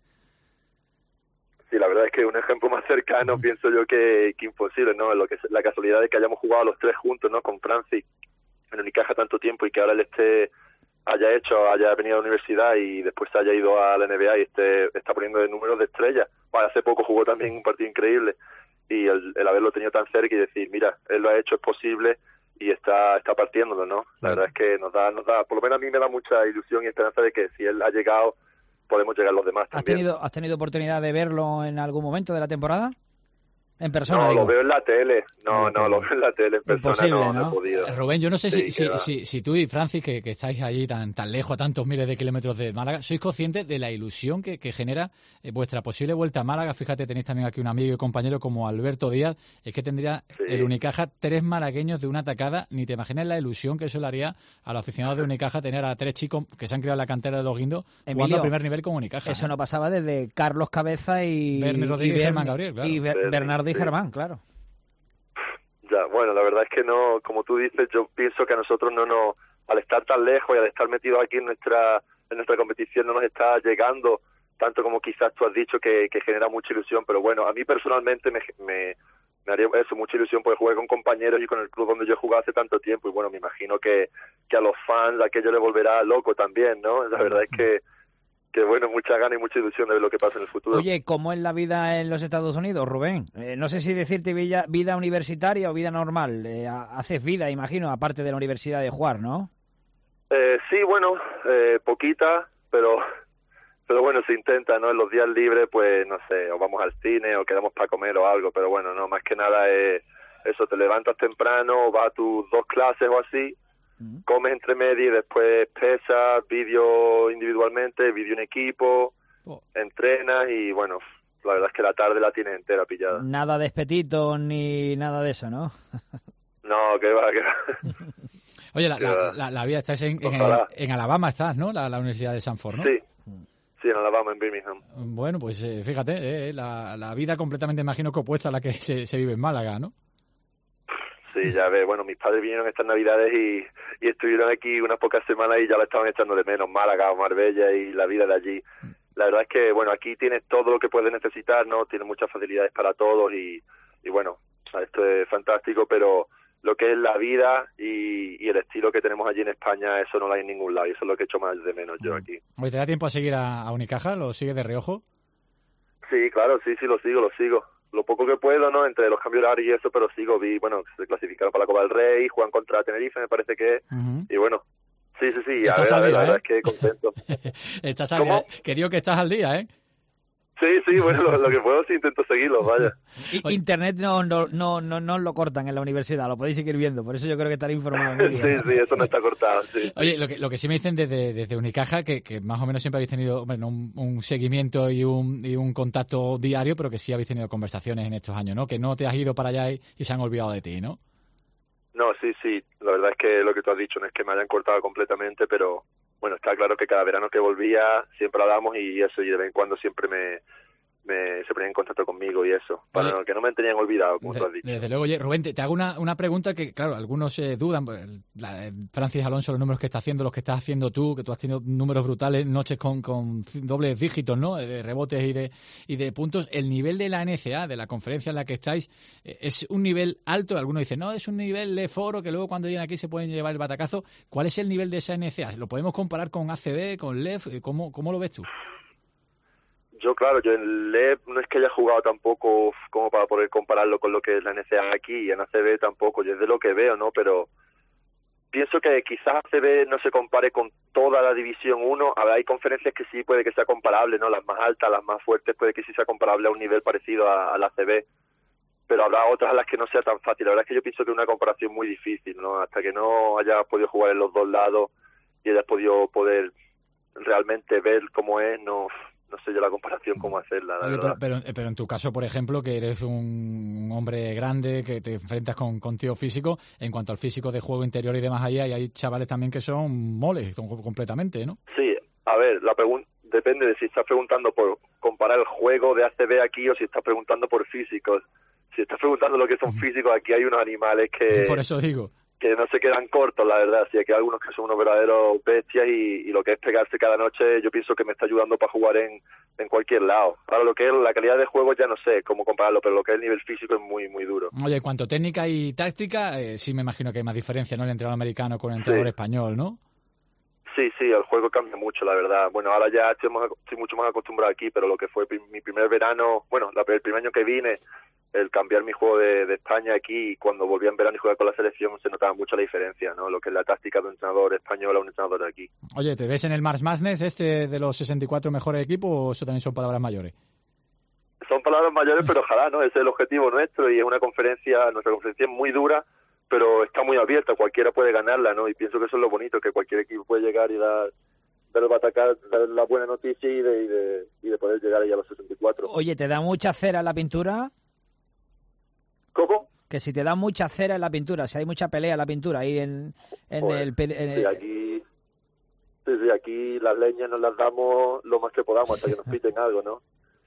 [SPEAKER 18] Sí, la verdad es que un ejemplo más cercano, pienso yo que, que imposible, ¿no? Lo que la casualidad de que hayamos jugado los tres juntos, ¿no? Con Francis en Unicaja tanto tiempo, y que ahora él esté haya hecho, haya venido a la universidad y después se haya ido a la N B A y esté está poniendo de números de estrellas. Bueno, hace poco jugó también un partido increíble, y el, el haberlo tenido tan cerca y decir, mira, él lo ha hecho, es posible, y está está partiéndolo, ¿no? La verdad es que nos da nos da, por lo menos a mí me da mucha ilusión y esperanza de que si él ha llegado, podemos llegar los demás también.
[SPEAKER 19] ¿Has tenido, ¿Has tenido oportunidad de verlo en algún momento de la temporada? En persona,
[SPEAKER 18] no,
[SPEAKER 19] digo.
[SPEAKER 18] lo veo en la tele. No, no, lo veo en la tele. En persona Imposible, no, ¿no? no he podido.
[SPEAKER 17] Rubén, yo no sé
[SPEAKER 18] sí,
[SPEAKER 17] si, si, si, si tú y Francis, que, que estáis allí tan tan lejos, a tantos miles de kilómetros de Málaga, sois conscientes de la ilusión que, que genera eh, vuestra posible vuelta a Málaga. Fíjate, tenéis también aquí un amigo y compañero como Alberto Díaz. Es que tendría sí. el Unicaja tres malagueños de una tacada. Ni te imaginas la ilusión que eso le haría a los aficionados de Unicaja tener a tres chicos que se han criado en la cantera de Los Guindos jugando a primer nivel con Unicaja.
[SPEAKER 19] Eso
[SPEAKER 17] ¿eh?
[SPEAKER 19] no pasaba desde Carlos Cabeza y...
[SPEAKER 17] Bernie Rodríguez y, y Germán Gabriel, claro.
[SPEAKER 19] Y Ber Bernardo y sí. Germán, claro.
[SPEAKER 18] Ya, bueno, la verdad es que no, como tú dices, yo pienso que a nosotros no nos, al estar tan lejos y al estar metidos aquí en nuestra en nuestra competición, no nos está llegando tanto como quizás tú has dicho, que, que genera mucha ilusión. Pero bueno, a mí personalmente me, me, me haría eso, mucha ilusión, poder jugar con compañeros y con el club donde yo he jugado hace tanto tiempo. Y bueno, me imagino que, que a los fans aquello le volverá loco también, ¿no? La verdad es que que bueno, mucha gana y mucha ilusión de ver lo que pasa en el futuro.
[SPEAKER 19] Oye, ¿cómo es la vida en los Estados Unidos, Rubén? Eh, no sé si decirte vida, vida universitaria o vida normal. Eh, haces vida, imagino, aparte de la universidad de jugar, ¿no?
[SPEAKER 18] Eh, sí, bueno, eh, poquita, pero pero bueno, se intenta, ¿no? En los días libres, pues, no sé, o vamos al cine o quedamos para comer o algo, pero bueno, no, más que nada es eso, te levantas temprano, vas a tus dos clases o así, comes entre medio y después pesas, vídeo individualmente, vídeo en equipo, oh. entrenas y bueno, la verdad es que la tarde la tienes entera pillada.
[SPEAKER 19] Nada de espetito ni nada de eso, ¿no?
[SPEAKER 18] No, que va, que va.
[SPEAKER 17] Oye, la, la, la, la vida, estás en, en, en Alabama, estás, ¿no? La, la Universidad de Sanford, ¿no?
[SPEAKER 18] Sí, sí, en Alabama, en Birmingham.
[SPEAKER 17] Bueno, pues eh, fíjate, eh, la, la vida completamente, imagino, que opuesta a la que se, se vive en Málaga, ¿no?
[SPEAKER 18] Sí, ya ves, bueno, mis padres vinieron estas navidades y, y estuvieron aquí unas pocas semanas y ya la estaban echando de menos, Málaga o Marbella y la vida de allí. La verdad es que, bueno, aquí tienes todo lo que puedes necesitar, ¿no? Tienes muchas facilidades para todos y, y bueno, esto es fantástico, pero lo que es la vida y, y el estilo que tenemos allí en España, eso no lo hay en ningún lado y eso es lo que echo más de menos yo aquí.
[SPEAKER 17] Oye, ¿te da tiempo a seguir a, a Unicaja? ¿Lo sigues de reojo?
[SPEAKER 18] Sí, claro, sí, sí, lo sigo, lo sigo. Lo poco que puedo, ¿no? Entre los cambios horarios y eso, pero sigo, vi, bueno, se clasificaron para la Copa del Rey, juegan contra Tenerife, me parece que es, uh-huh. y bueno, Sí, sí, sí, a
[SPEAKER 3] Estás
[SPEAKER 18] ver,
[SPEAKER 3] al
[SPEAKER 18] a ver,
[SPEAKER 3] día,
[SPEAKER 18] la verdad
[SPEAKER 3] ¿eh?
[SPEAKER 18] es que contento.
[SPEAKER 3] Estás al
[SPEAKER 18] ¿Cómo?
[SPEAKER 3] día, ¿eh? Que digo que estás al día, ¿eh?
[SPEAKER 18] Sí, sí, bueno, lo, lo que puedo sí intento seguirlo, vaya.
[SPEAKER 19] I- Internet no, no, no, no, no lo cortan en la universidad, lo podéis seguir viendo, por eso yo creo que estaré informado muy bien.
[SPEAKER 18] Sí, sí, eso no está cortado, sí.
[SPEAKER 3] Oye, lo que, lo que sí me dicen desde, desde Unicaja, que, que más o menos siempre habéis tenido bueno, un, un seguimiento y un, y un contacto diario, pero que sí habéis tenido conversaciones en estos años, ¿no? Que no te has ido para allá y, y se han olvidado de ti, ¿no?
[SPEAKER 18] No, sí, sí, la verdad es que lo que tú has dicho no es que me hayan cortado completamente, pero bueno, está claro que cada verano que volvía siempre hablamos y eso, y de vez en cuando siempre me, me se ponían en contacto conmigo y eso, para
[SPEAKER 3] Oye,
[SPEAKER 18] que no me tenían olvidado, como
[SPEAKER 3] de-
[SPEAKER 18] tú has dicho.
[SPEAKER 3] Desde luego, oye, Rubén, te, te hago una, una pregunta que, claro, algunos eh, dudan. pues, la- eh, Francis Alonso, los números que está haciendo, los que estás haciendo tú, que tú has tenido números brutales, noches con, con c- dobles dígitos, ¿no? De rebotes y de, y de puntos. El nivel de la N C A, de la conferencia en la que estáis, eh, es un nivel alto. Algunos dicen, no, es un nivel de foro que luego cuando lleguen aquí se pueden llevar el batacazo. ¿Cuál es el nivel de esa N C A? ¿Lo podemos comparar con A C B, con L E F? ¿Cómo, cómo lo ves tú?
[SPEAKER 18] Yo, claro, yo en L E P no es que haya jugado tampoco como para poder compararlo con lo que es la N C A aquí, y en A C B tampoco, yo es de lo que veo, ¿no? Pero pienso que quizás A C B no se compare con toda la División uno, a ver, hay conferencias que sí puede que sea comparable, ¿no? Las más altas, las más fuertes, puede que sí sea comparable a un nivel parecido a, a la A C B, pero habrá otras a las que no sea tan fácil. La verdad es que yo pienso que es una comparación muy difícil, ¿no? Hasta que no hayas podido jugar en los dos lados y hayas podido poder realmente ver cómo es, no... No sé yo la comparación cómo hacerla, la
[SPEAKER 3] Oye,
[SPEAKER 18] verdad.
[SPEAKER 3] pero, pero, pero en tu caso, por ejemplo, que eres un hombre grande, que te enfrentas con, con tío físico, en cuanto al físico de juego interior y demás, ahí hay, hay chavales también que son moles son completamente, ¿no?
[SPEAKER 18] Sí, a ver, la pregunta depende de si estás preguntando por comparar el juego de A C B aquí o si estás preguntando por físicos. Si estás preguntando lo que son físicos, aquí hay unos animales que...
[SPEAKER 3] Por eso digo.
[SPEAKER 18] que no se quedan cortos, la verdad. Sí, aquí hay algunos que son unos verdaderos bestias y, y lo que es pegarse cada noche, yo pienso que me está ayudando para jugar en, en cualquier lado. Ahora, lo que es la calidad de juego ya no sé cómo compararlo, pero lo que es el nivel físico es muy, muy duro.
[SPEAKER 3] Oye, en cuanto a técnica y táctica, eh, sí me imagino que hay más diferencia, ¿no? El entrenador americano con el entrenador
[SPEAKER 18] Sí.
[SPEAKER 3] español, ¿no?
[SPEAKER 18] Sí, sí, el juego cambia mucho, la verdad. Bueno, ahora ya estoy, más- estoy mucho más acostumbrado aquí, pero lo que fue pri- mi primer verano, bueno, la- el primer año que vine, el cambiar mi juego de, de España aquí, y cuando volví en verano y jugué con la selección, se notaba mucho la diferencia, ¿no? Lo que es la táctica de un entrenador español a un entrenador de aquí.
[SPEAKER 3] Oye, ¿te ves en el March Madness este de los sesenta y cuatro mejores equipos o eso también son palabras mayores?
[SPEAKER 18] Son palabras mayores, pero ojalá, ¿no? Ese es el objetivo nuestro y es una conferencia, nuestra conferencia es muy dura, pero está muy abierta, cualquiera puede ganarla, ¿no? Y pienso que eso es lo bonito, que cualquier equipo puede llegar y dar, dar el batacar, dar la buena noticia y de, y de, y de poder llegar ahí a los sesenta y cuatro.
[SPEAKER 19] Oye, ¿te da mucha cera en la pintura?
[SPEAKER 18] ¿Cómo?
[SPEAKER 19] Que si te da mucha cera en la pintura, si hay mucha pelea en la pintura ahí en, en
[SPEAKER 18] Joder,
[SPEAKER 19] el... pe- en
[SPEAKER 18] sí,
[SPEAKER 19] el-
[SPEAKER 18] aquí, sí, sí, aquí las leñas nos las damos lo más que podamos hasta que nos piten algo, ¿no?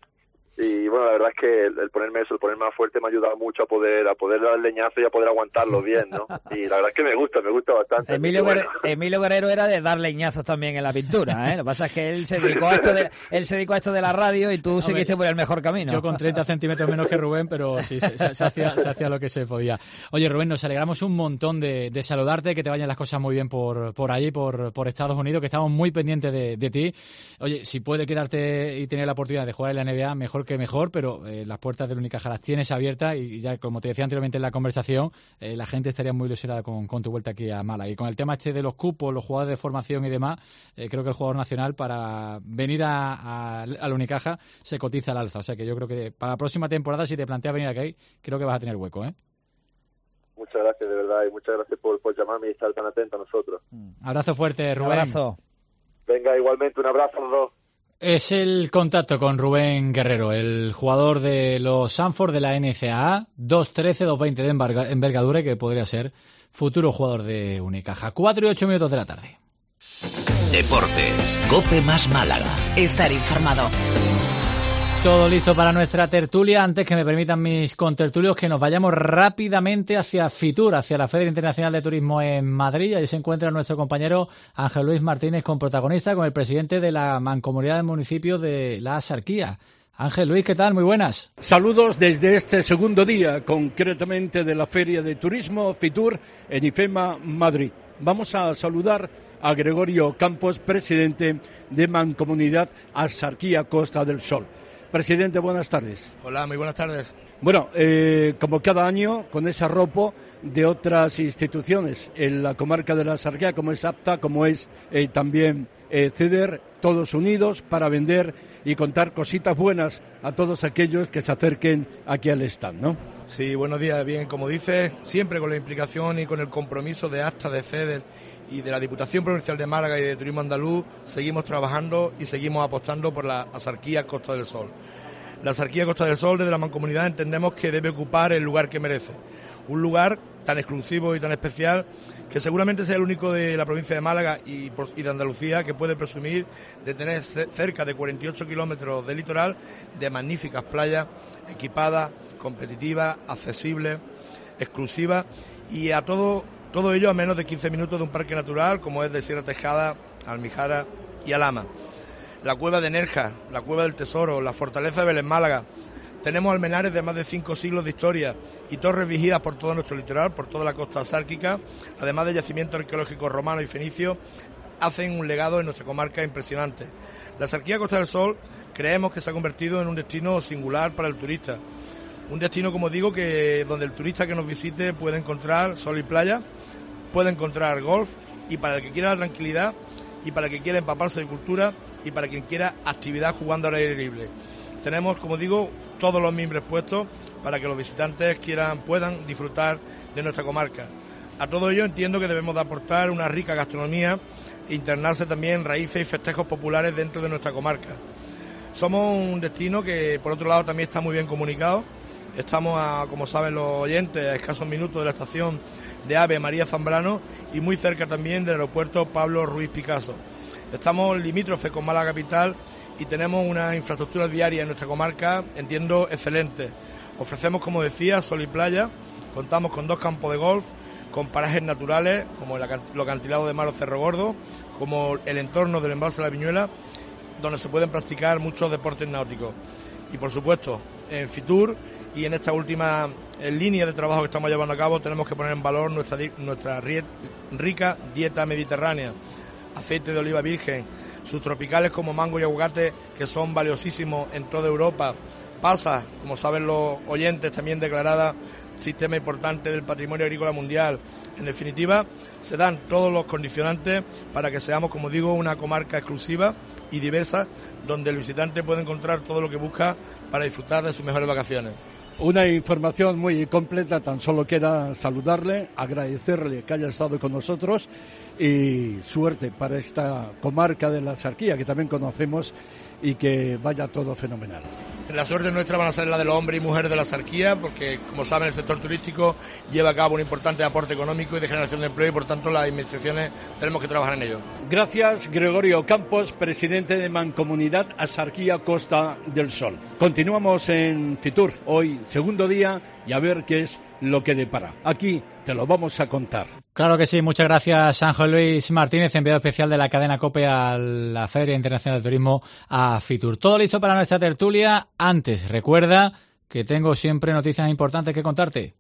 [SPEAKER 18] Y bueno, la verdad es que el, el ponerme eso, el ponerme más fuerte me ha ayudado mucho a poder a poder dar leñazo y a poder aguantarlo bien, ¿no? Y la verdad es que me gusta, me gusta bastante.
[SPEAKER 19] Emilio,
[SPEAKER 18] Así que
[SPEAKER 19] Guerrero, Emilio Guerrero era de dar leñazos también en la pintura, ¿eh? Lo que pasa es que él se dedicó a esto de, él se dedicó a esto de la radio y tú
[SPEAKER 3] Hombre,
[SPEAKER 19] seguiste por el mejor camino.
[SPEAKER 3] Yo con treinta centímetros menos que Rubén, pero sí, se, se- se hacía, se hacía lo que se podía. Oye, Rubén, nos alegramos un montón de, de saludarte, que te vayan las cosas muy bien por, por allí, por, por Estados Unidos, que estamos muy pendientes de, de ti. Oye, si puede quedarte y tener la oportunidad de jugar en la N B A, mejor que mejor, pero eh, las puertas del Unicaja las tienes abiertas y ya, como te decía anteriormente en la conversación, eh, la gente estaría muy ilusionada con, con tu vuelta aquí a Málaga. Y con el tema este de los cupos, los jugadores de formación y demás, eh, creo que el jugador nacional para venir a, a, al Unicaja se cotiza al alza. O sea que yo creo que para la próxima temporada, si te planteas venir aquí, creo que vas a tener hueco, ¿eh?
[SPEAKER 18] muchas gracias de verdad y muchas gracias por, por llamarme y estar tan atento a nosotros.
[SPEAKER 3] Abrazo fuerte, Rubén.
[SPEAKER 19] Un abrazo.
[SPEAKER 18] Venga, igualmente un abrazo a los dos.
[SPEAKER 3] Es el contacto con Rubén Guerrero, el jugador de los Sanford de la N C A A, dos trece, dos veinte de enverga- envergadura y que podría ser futuro jugador de Unicaja. Cuatro y ocho minutos de la tarde.
[SPEAKER 10] Deportes. COPE más Málaga.
[SPEAKER 13] Estar informado.
[SPEAKER 3] Todo listo para nuestra tertulia. Antes que me permitan mis contertulios que nos vayamos rápidamente hacia Fitur, hacia la Feria Internacional de Turismo en Madrid. Allí se encuentra nuestro compañero Ángel Luis Martínez con protagonista, con el presidente de la Mancomunidad de Municipios de la Axarquía. Ángel Luis, ¿qué tal? Muy buenas.
[SPEAKER 20] Saludos desde este segundo día, concretamente de la Feria de Turismo Fitur en IFEMA, Madrid. Vamos a saludar a Gregorio Campos, presidente de Mancomunidad Axarquía Costa del Sol. Presidente, buenas tardes.
[SPEAKER 21] Hola, muy buenas tardes.
[SPEAKER 20] Bueno, eh, como cada año, con ese arropo de otras instituciones en la comarca de la Sarquía, como es APTA, como es eh, también eh, CEDER, todos unidos para vender y contar cositas buenas a todos aquellos que se acerquen aquí al stand, ¿no?
[SPEAKER 21] Sí, buenos días. Bien, como dices, siempre con la implicación y con el compromiso de APTA, de CEDER y de la Diputación Provincial de Málaga y de Turismo Andaluz, seguimos trabajando y seguimos apostando por la Asarquía Costa del Sol. La Asarquía Costa del Sol, desde la Mancomunidad, entendemos que debe ocupar el lugar que merece. Un lugar tan exclusivo y tan especial que seguramente sea el único de la provincia de Málaga y, y de Andalucía que puede presumir de tener cerca de cuarenta y ocho kilómetros de litoral, de magníficas playas, equipadas, competitivas, accesibles, exclusivas, y a todo, todo ello a menos de quince minutos de un parque natural como es de Sierra Tejada, Almijara y Alhama. La cueva de Nerja, la cueva del Tesoro, la fortaleza de Vélez Málaga. Tenemos almenares de más de cinco siglos de historia y torres vigías por todo nuestro litoral, por toda la costa asárquica, además de yacimientos arqueológicos romanos y fenicios, hacen un legado en nuestra comarca impresionante. La Asarquía Costa del Sol creemos que se ha convertido en un destino singular para el turista. Un destino, como digo, que donde el turista que nos visite puede encontrar sol y playa, puede encontrar golf, y para el que quiera la tranquilidad, y para el que quiera empaparse de cultura, y para quien quiera actividad jugando al aire libre. Tenemos, como digo, todos los mimbres puestos para que los visitantes quieran, puedan disfrutar de nuestra comarca. A todo ello entiendo que debemos de aportar una rica gastronomía e internarse también raíces y festejos populares dentro de nuestra comarca. Somos un destino que, por otro lado, también está muy bien comunicado. Estamos, a, como saben los oyentes, a escasos minutos de la estación de AVE María Zambrano y muy cerca también del aeropuerto Pablo Ruiz Picasso. Estamos limítrofe con Málaga capital y tenemos una infraestructura diaria en nuestra comarca, entiendo, excelente. Ofrecemos, como decía, sol y playa, contamos con dos campos de golf, con parajes naturales, como el acantilado de Mar o Cerro Gordo, como el entorno del embalse de la Viñuela, donde se pueden practicar muchos deportes náuticos. Y, por supuesto, en Fitur y en esta última en línea de trabajo que estamos llevando a cabo, tenemos que poner en valor nuestra, nuestra rica dieta mediterránea. Aceite de oliva virgen, subtropicales como mango y aguacate, que son valiosísimos en toda Europa, pasas, como saben los oyentes, también declarada sistema importante del patrimonio agrícola mundial. En definitiva, se dan todos los condicionantes para que seamos, como digo, una comarca exclusiva y diversa, donde el visitante puede encontrar todo lo que busca para disfrutar de sus mejores vacaciones.
[SPEAKER 20] Una información muy completa, tan solo queda saludarle, agradecerle que haya estado con nosotros y suerte para esta comarca de la Asarquía, que también conocemos, y que vaya todo fenomenal.
[SPEAKER 21] La suerte nuestra van a ser la de los hombres y mujeres de la Asarquía, porque, como saben, el sector turístico lleva a cabo un importante aporte económico y de generación de empleo, y por tanto las administraciones tenemos que trabajar en ello.
[SPEAKER 20] Gracias, Gregorio Campos, presidente de Mancomunidad Asarquía Costa del Sol. Continuamos en Fitur, hoy segundo día, y a ver qué es lo que depara. Aquí te lo vamos a contar.
[SPEAKER 3] Claro que sí, muchas gracias, Ángel Luis Martínez, enviado especial de la cadena COPE a la Feria Internacional de Turismo, a Fitur. Todo listo para nuestra tertulia. Antes, recuerda que tengo siempre noticias importantes que contarte.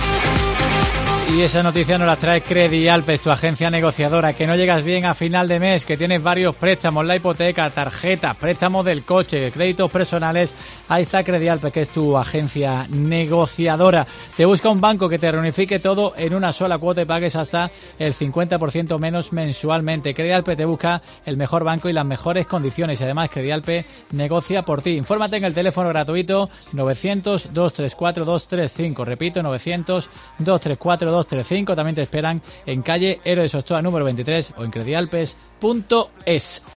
[SPEAKER 3] Y esa noticia nos la trae Credialpes, tu agencia negociadora. Que no llegas bien a final de mes, que tienes varios préstamos, la hipoteca, tarjetas, préstamos del coche, créditos personales. Ahí está Credialpes, que es tu agencia negociadora. Te busca un banco que te reunifique todo en una sola cuota y pagues hasta el cincuenta por ciento menos mensualmente. Credialpes te busca el mejor banco y las mejores condiciones. Y además Credialpes negocia por ti. Infórmate en el teléfono gratuito novecientos, dos tres cuatro, dos tres cinco. Repito, novecientos, dos tres cuatro, dos tres cinco. También te esperan en calle Héroe de Sostoa número veintitrés o en credialpes punto es.